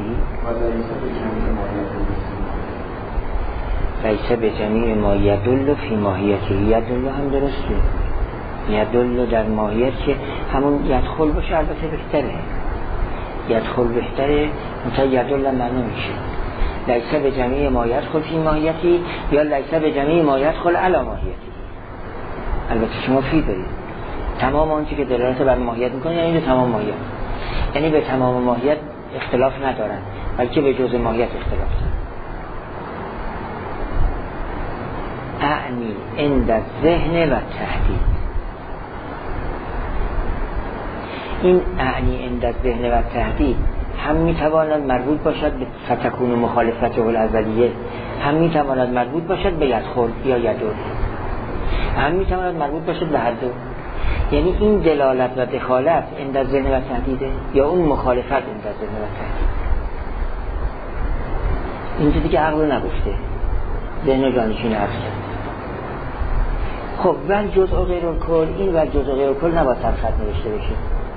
لیس به جمیع ما یدل فی ماهیتی. یدل هم درسته، یدل در ماهیت که همون یدخل باشه البته بهتره، یدخل بهتره، منتها یدل معنا میشه. لیس به جمیع ما یدخل فی ماهیتی یا لیس به جمیع ما یدخل علی ماهیتی. البته شما فی دارید، تمام آنچه که دلالت بر ماهیت میکنه یعنی به تمام ماهیت، یعنی به تمام ماهیت اختلاف ندارن، بلکه به جزء ماهیت اختلاف دارن. اعنی عند ذهن و تحدید، این اعنی عند ذهن و تحدید هم میتواند مربوط باشد به فتکون مخالفت اولیه، هم میتواند مربوط باشد به یدخل یا یدل، هم میتواند مربوط باشد به هر دو. یعنی این دلالت و دخالت عند ذهن و تحدیده یا اون مخالفت عند ذهن و تحدید. اینجا دیگه عقل نگفته، ذهن و جانشین عقل کرد. خب ول جزء غیر الکل، این ول جزء غیر الکل نباید سرخط نوشته بشه.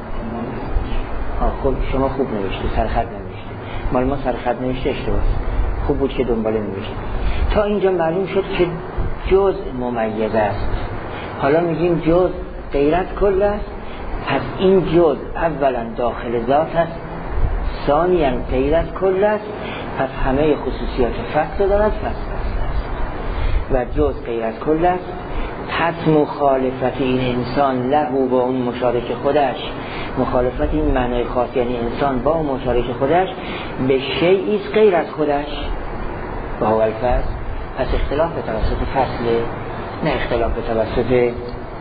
خب شما خوب نوشته، سرخط نوشته، مال ما سرخط نوشته اشتباه، خوب بود که دنباله نوشته. تا اینجا معلوم شد که جزء ممیز است. حالا میگیم جزء غیر از کل است. پس این جزء اولا داخل ذات است، ثانیا غیر از کل است، پس همه خصوصیات فصل دارد، فصل است و جزء غیر از کل است. پس مخالفت این انسان له با اون مشارک خودش، مخالفت این معنی خاص یعنی انسان با اون مشارک خودش به شیئی است غیر از خودش و هو الفصل. پس اختلاف به توسط فصله، نه اختلاف به توسط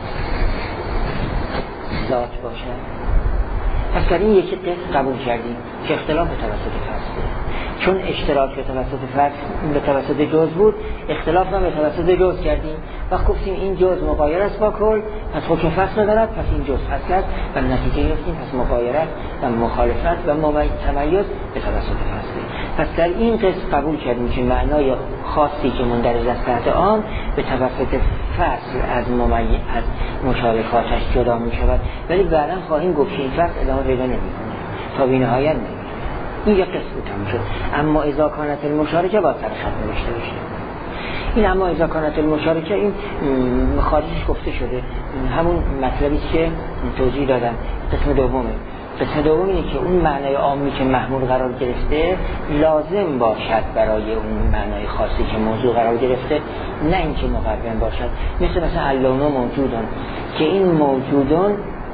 ذات باشد. پس در این یکی قسم قبول کردیم که اختلاف به توسط فصله، چون اشتراک به توسط فصل به توسط جزء بود، اختلاف هم به توسط جزء کردیم و گفتیم این جزء مغایر است با کل، پس حکم فصل دارد، پس این جزء فصل است و نتیجه گرفتیم پس مغایرت و مخالفت و تمایز به توسط فصله. پس در این قسم قبول کردیم که معنای خاصی که مندرج است تحت آن به توسط فصل از ممیز از مشارکاتش جدا می شود، ولی بعدا خواهیم گفت که این فصل ادامه پیدا نمی‌کنه تا بی‌نهایت نمی‌شه. این یک قسم تموم شد. اما اذا کانت المشارکه با سرخط نوشته بشه. این اما اذا کانت المشارکه این خارجش گفته شده، همون مطلبی که توضیح دادم. قسم دومه قسم دوم اینه که اون معنای عامی که محمول قرار گرفته لازم باشد برای اون معنای خاصی که موضوع قرار گرفته، نه اینکه مقرن باشد. مثل مثلا اللون موجودان که این موجودان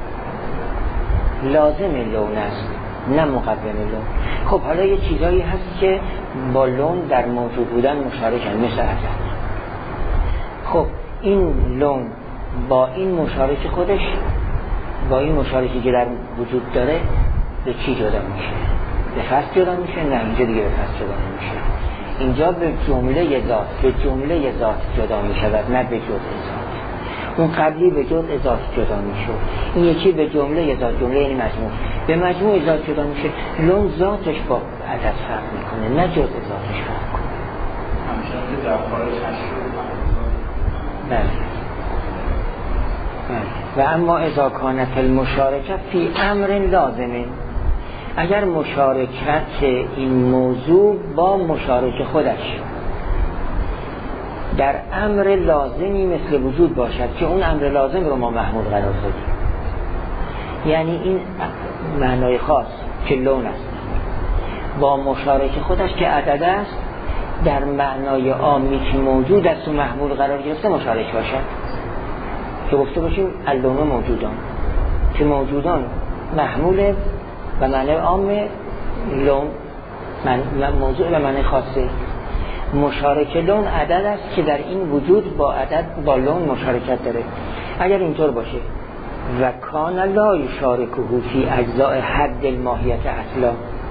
لازم لون است نه مقدم لون. خب حالا یه چیزایی هست که با لون در موجود بودن مشارکن، مثل عدد. خب این لون با این مشارک خودش، با این مشارکی که در وجود داره به چی جدا میشه؟ به فصل جدا میشه؟ نه، اینجا دیگه به فصل جدا نمیشه. اینجا به جمله ذات به جمله ذات جدا میشود، نه به جزء ذات. اون قبلی به جزء ذات جدا میشه، این یکی به جمله ذات، جمله یعنی مجموع، به مجموع ذات جدا میشه. لون ذاتش با عدد فرق میکنه، نه جزء ذاتش فرق کنه. همچنان که در خارج تشریح بله و اما اذا کانت المشارکت فی امر لازمه، اگر مشارکت این موضوع با مشارک خودش در امر لازمی مثل وجود باشد که اون امر لازم رو ما محمول قرار دادیم، یعنی این معنای خاص که لون است با مشارک خودش که عدد است در معنای عامی که موجود است و محمول قرار گرفته مشارک باشد، که گفته باشیم اللون موجودان که موجودان محمول و معنی عام لون من موضوع و معنی خاصه. مشارک لون عدد است که در این وجود با عدد با لون مشارکت داره. اگر اینطور باشه و کان لا یشارکه فی اجزاء حد الماهیت اصلا،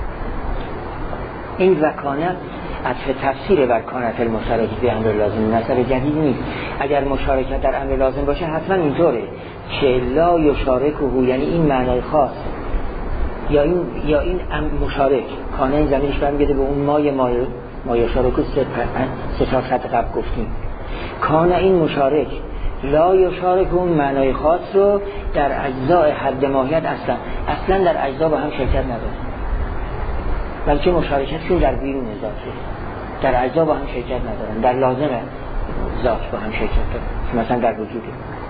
این و کانت عطف تفسیر بر کانت المشارکه به امر لازم، نظر جدید نیست. اگر مشارکت در امر لازم باشه حتما اینطوره که لا یشارکه، یعنی این معنای خاص یا این یا این مشارک کانه این زمینش برمیگرده به اون مای مای ما یشارکه سه تا خط قبل گفتیم. کانه این مشارک لا یشارکه اون معنای خاص رو در اجزاء حد ماهیت اصلا اصلا در اجزا با هم شرکت نداره، بلکه مشارکتشون در بیرون ذاته، در اجزا با هم شرکت ندارن، در لازم ذات با هم شرکت دارن، مثلا در وجوده.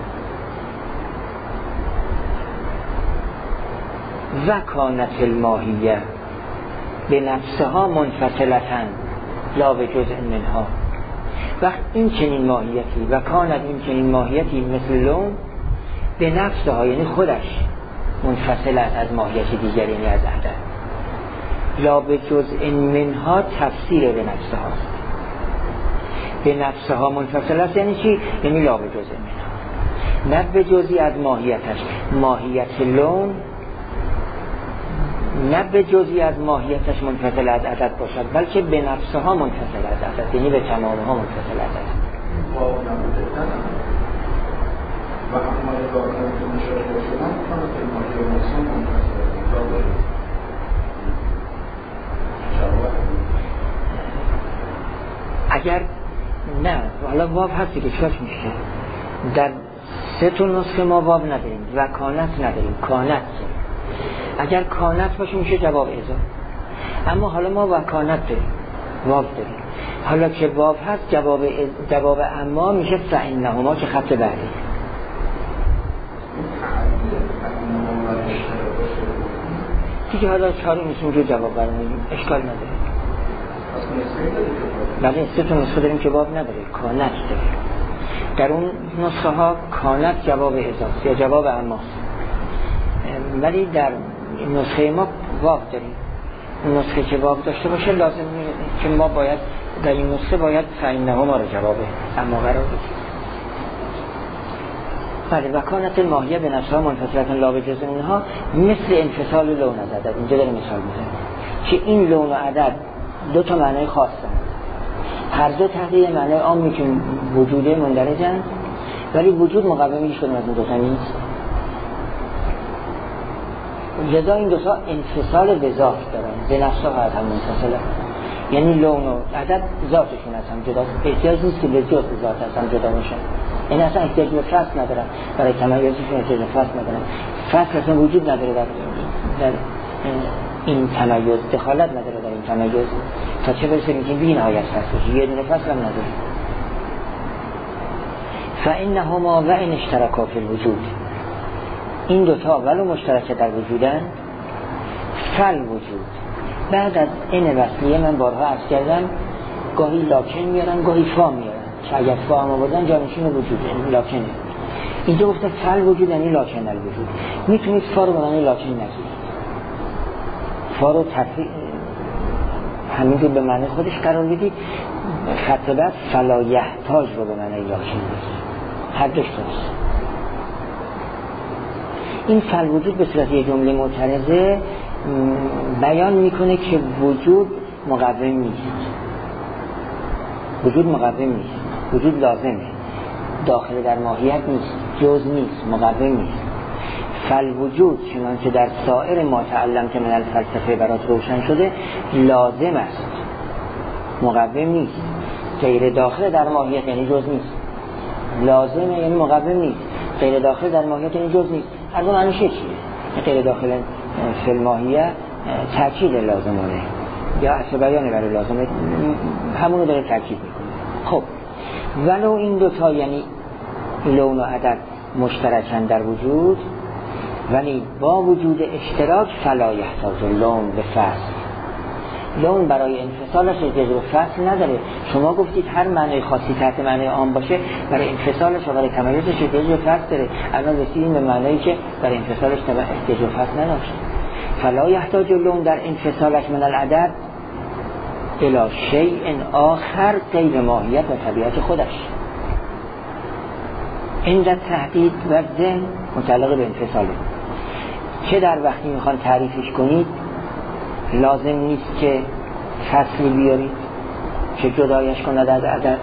و کانت الماهیه به نفسها منفصلتن لا به جزء منها، وقت این چنین ماهیتی و کانت این چنین ماهیتی مثل لون به نفسها یعنی خودش منفصلت از ماهیت دیگر یعنی از عدد، لا به جزء منها تفسیر به نفسها است. به نفسها منفصل است یعنی چی؟ یعنی لا به جزء منها، نه به جزئی از ماهیتش. ماهیت لون نه به جزئی از ماهیتش منفصل از عدد باشد، بلکه به نفسها منفصل از عدد، یعنی به تمامها منفصل از عدد. و اما اذا کانت مشارکه شدن کانت الماهیه منفصل منفصل. اگر نه حالا واو هستی که چاش میشه در سه تا نسخه ما واو نداریم و کانت نداریم، کانت اگر کانت باشه میشه جواب اذا، اما حالا ما و کانت داریم، واو داریم. حالا که واو هست جواب جواب اما میشه فإنهما که خط بعدی. دیگه حالا چهار میشیم رو جواب برمیدیم، اشکال نداره. بله سه تا نسخه داریم که واو نداره، کانت داره. در اون نسخه ها کانت جواب اضافه یا جواب اماست، ولی در نسخه ما واو داریم. اون نسخه که واو داشته باشه لازم که ما باید در این نسخه باید فإنهما رو جواب اما قرار بدیم. بله و کانت الماهیه به نفسها منفصلتن لا به جزء منها مثل انفصال لون از عدد. اینجا داره مثال میزنه که این لون و عدد دو تا معنی خاصن، هر دو تحت یه معنی عامی که وجوده مندرجن، ولی وجود مقومی هیچ کدوم از این دو تا نیست. لذا این دو تا انفصال به ذات دارن، به نفسها باید هم منفصله، یعنی لون و عدد ذاتشون از هم جدا، احتیاج نیست که به جزء ذات از هم جدا باشن. این اصلا احتیاج به فصل ندارن، برای تمایزشون احتیاج به فصل ندارن. فصل اصلا وجود نداره در, در این تمایز، دخالت نداره در این تمایز، تا چه برسه میگیم بی نهایت فصل باشه، یه دونه فصل هم نداره. فانهما و ان اشترکا فی الوجود، این دوتا ولو مشترک در وجودن، فل وجود. بعد از این وصلیه من بارها عرض کردم گاهی لاکن میارن گاهی فا میارن، که اگر فا هم آوردن جانشین وجود لاکنه. اینجا گفته فل وجود یعنی لاکن الوجود. میتونید فا رو به معنی لاکن نگیرید، فا رو تفریق همینطور به معنی خودش قرار بدید، خط بعد فلا یحتاج رو به معنی لاکن بگید، هر دوش درست. این فل وجود به صورت یک جمله معترضه بیان میکنه که وجود مقوم نیست، وجود مقوم نیست، وجود لازمه، داخل در ماهیت نیست، جز نیست، مقوم نیست. فالوجود چنانچه در سایر ما تعلمت من الفلسفه برات روشن شده لازم است، مقوم نیست. غیر داخل در ماهیت یعنی جز نیست، لازمه یعنی مقوم نیست. غیر داخل در ماهیت یعنی جز نیست. از اون معنیشه چیه؟ غیر داخل فی الماهیه تاکید لازمانه یا اصل بیانه برای لازمه، همونو داره تاکید میکنه. خب ولو این دوتا یعنی لون و عدد مشترکن در وجود، ولی با وجود اشتراک فلا یحتاج لون به فصل. لون برای انفصالش اجازه به فصل نداره. شما گفتید هر معنی خاصی تحت معنی عام باشه برای انفصالش و برای تمایزش اجازه به فصل داره. الان رسیدیم به معنی که برای انفصالش اجازه به فصل نداشت. فلا یحتاج لون در انفصالش من العدد الی شیء آخر غیر ماهیت و طبیعت خودش. این در تهدید و ذهن متعلق به انفصاله، چه در وقتی میخوان تعریفش کنید لازم نیست که فصلی بیارید که جدایش کند از عدد،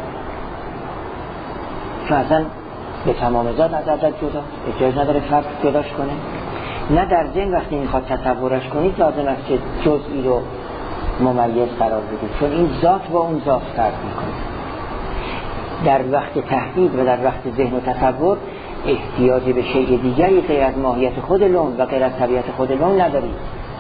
چون اصلا به تمام ذات از عدد جدا، اجازه نداره فصل جداش کنه. نه در ذهن وقتی میخواد تصورش کنید لازم است که جزئی رو ممیز قرار بدید، چون این ذات با اون ذات فرق میکنه. در وقت تحدید و در وقت ذهن و تصور احتیاج به شیء دیگری غیر از ماهیت خود لون و غیر از طبیعت خود لون ندارید.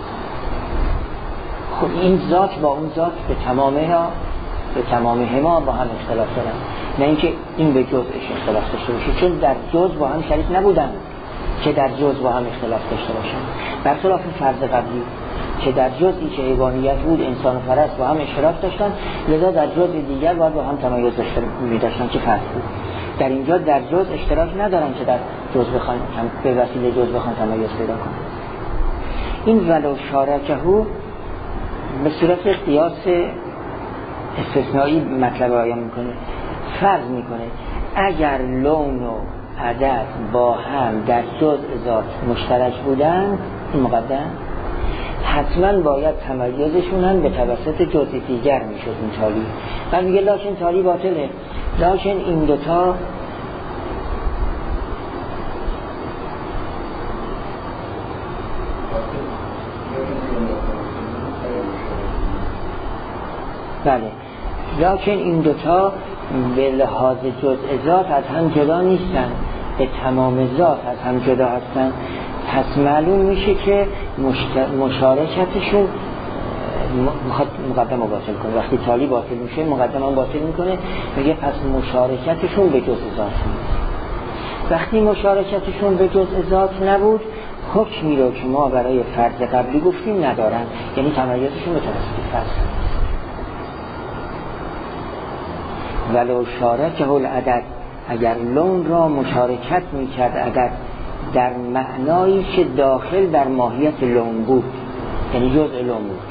خب این ذات با اون ذات به تمامه ها به تمامه ما با هم اختلاف دارن، نه اینکه این به جزءش اختلاف داشته باشه، چون در جزء با هم شریک نبودن که در جزء با هم اختلاف داشته باشن. برخلاف فرض قبلی که در جزئی که حیوانیت بود انسان و فرس با هم اشتراک داشتن، لذا در جزء دیگر باید با هم تمایز داشتن که فرض بود. در اینجا در جزء اشتراک ندارن که در جزء بخوان به وسیله جزء بخوان تمایز پیدا کنن. این ولو شارکهو به صورت قیاس استثنایی مطلب بیان میکنه. فرض میکنه اگر لون و عدد با هم در جزء ذات مشترک بودن، این مقدم حتما باید تمایزشون هم به توسط جزء دیگر میشد این تالی. من میگه لکن تالی باطله، لکن این دوتا بله لکن این دوتا به لحاظ جزء ذات از هم جدا نیستن، به تمام ذات از هم جدا هستن. پس معلوم میشه که مشارکتشون میخواد مقدمه باطل کنه. وقتی تالی باطل میشه مقدمه باطل میکنه، میگه پس مشارکتشون به جزء ذات نیست. وقتی مشارکتشون به جزء ذات نبود، حکمی رو که ما برای فرض قبلی گفتیم ندارن، یعنی تمایزشون به توسط فصل. ولو شارکه العدد، اگر لون را مشارکت میکرد عدد در معنایی که داخل در ماهیت لون بود، یعنی جزء لون بود،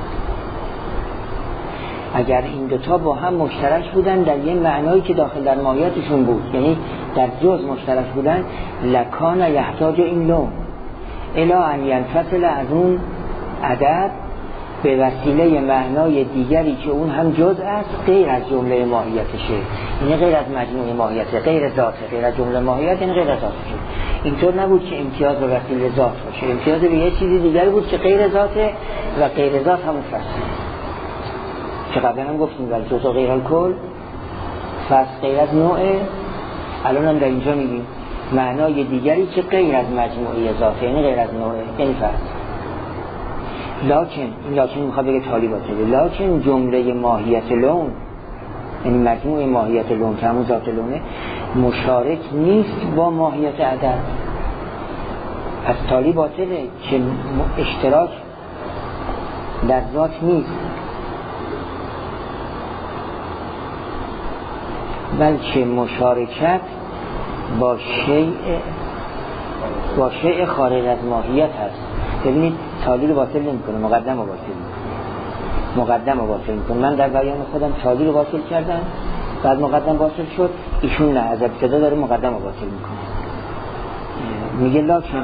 اگر این دوتا با هم مشترک بودن در یه معنایی که داخل در ماهیتشون بود، یعنی در جزء مشترک بودن، لکان یحتاج این لون الی ان ینفصل از اون عدد به وسیله معنای دیگری که اون هم جزء است غیر از جمله ماهیتشه، یعنی غیر از مجموعه ماهیته، غیر ذاته، غیر از جمله ماهیت یعنی غیر از ذاتشه. اینطور نبود که امتیاز به وسیله ذات باشه، امتیاز به یه چیزی دیگری بود که غیر ذاته و غیر ذات همون فصل که قبلا هم گفتیم ولی جزء غیر الکل فصل غیر از نوعه. الان هم در اینجا میگیم معنای دیگری که غیر از مجموعه ذاته یعنی غیر از نوعه یعنی فصل. لکن این لکن میخواد بگه تالی باطله، لکن جمله ماهیت لون یعنی مجموع ماهیت لون که همون ذات لونه مشارک نیست با ماهیت عدد، پس تالی باطله که اشتراک در ذات نیست، بلکه مشارکت با شیء با شیء خارج از ماهیت هست. ببینید تالی رو باطل نمی‌کنه، مقدم رو باطل می‌کنه، مقدم رو باطل می‌کنه. من در بیان خودم تالی رو باطل کردم، بعد مقدم باطل شد، ایشون نه، از ابتدا داره مقدم رو باطل می‌کنه. میگه لاکن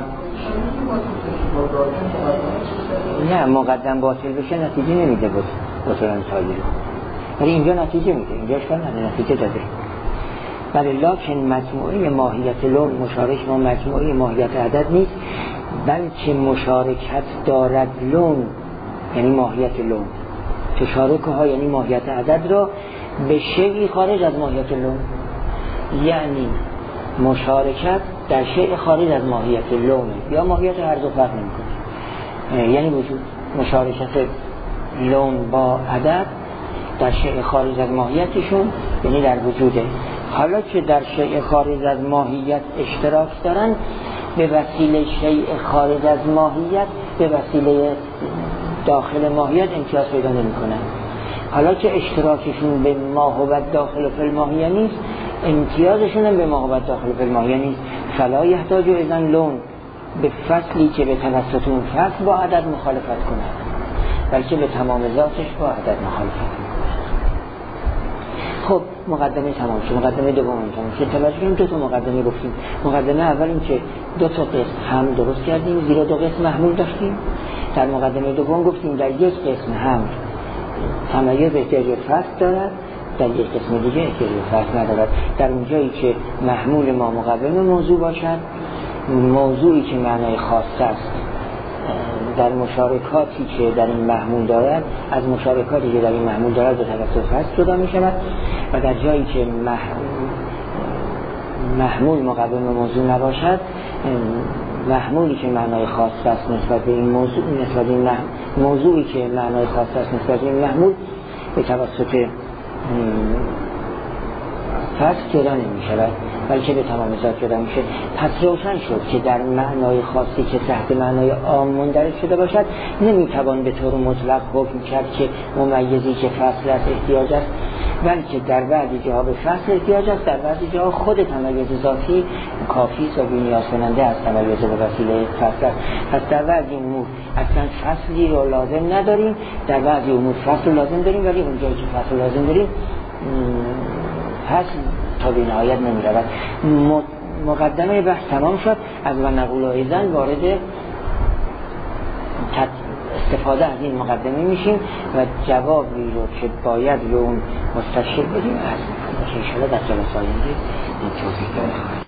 نه، مقدم باطل بشه نتیجه نمیده بود باطلان تالی رو، ولی اینجا نتیجه میده، اینجا اشکال نداره، نتیجه داده. ولی لاکن مجموعه ماهیت لون مشارک با مجموعه ماهیت عدد نیست، بلکه مشارکت دارد لون، یعنی ماهیت لون، تشارک ها یعنی ماهیت عدد را به شیء خارج از ماهیت لون، یعنی مشارکت در شیء خارج از ماهیت لون یا ماهیت هر دو فرق نمی‌کنه. یعنی وجود مشارکت لون با عدد در شیء خارج از ماهیتشون، یعنی در وجوده. حالا که در شیء خارج از ماهیت اشتراک دارن، به وسیله شیء خارج از ماهیت به وسیله داخل ماهیت امتیاز پیدا نمی‌کنن. حالا که اشتراکشون به ما هو داخل فی الماهیه نیست، امتیازشون هم به ما هو داخل فی الماهیه نیست. فلا یحتاج اذن لون به فصلی که به توسط اون فصل با عدد مخالفت کنه، بلکه به تمام ذاتش با عدد مخالفت کنه. خب مقدمه تمام شد، مقدمه دوم تمام شد. توجه کنیم دو تا مقدمه گفتیم. مقدمه اول این که دو تا قسم هم درست کردیم، زیرا دو قسم محمول داشتیم. در مقدمه دوم گفتیم در یک قسم هم تمایز احتیاج فصل دارد، در یک قسم دیگه احتیاج فصل ندارد. در اونجایی که محمول ما مقدمه موضوع باشد، موضوعی که معنای خاص است در مشارکاتی که در این محمول دارد از مشارکاتی که در این محمول دارد به توسط فصل جدا می شود، و در جایی که محمول مقدمه موضوع نباشد، محمولی که معنای خاص است نسبت به این موضوع نسبت به این موضوعی که معنای خاص است نسبت به این محمول به توسط فصل جدا نمی شود، بلکه به تمام ذات جدا میشه. پس روشن شد که در معنای خاصی که تحت معنای عام مندرج شده باشد نمیتوان به طور مطلق حکم کرد که ممیزی که فصل است احتیاج است، بلکه در بعضی جاها به فصل احتیاج است، در بعضی جاها خود تمایز ذاتی کافی است و بی‌نیاز کننده از تمایز به وسیله فصل است. پس در بعضی امور اصلا فصلی رو لازم نداریم، در بعضی امور فصل لازم داریم، ولی اونجایی که فصل لازم داریم فصل تا به نهایت نمی رود. مقدمه بحث تمام شد. از و نقول ایزن وارد استفاده از این مقدمه میشیم و جوابی رو که باید رو اون مستشکل بدیم از میکنیم که انشاءالله در جلسه آینده این توضیح داریم.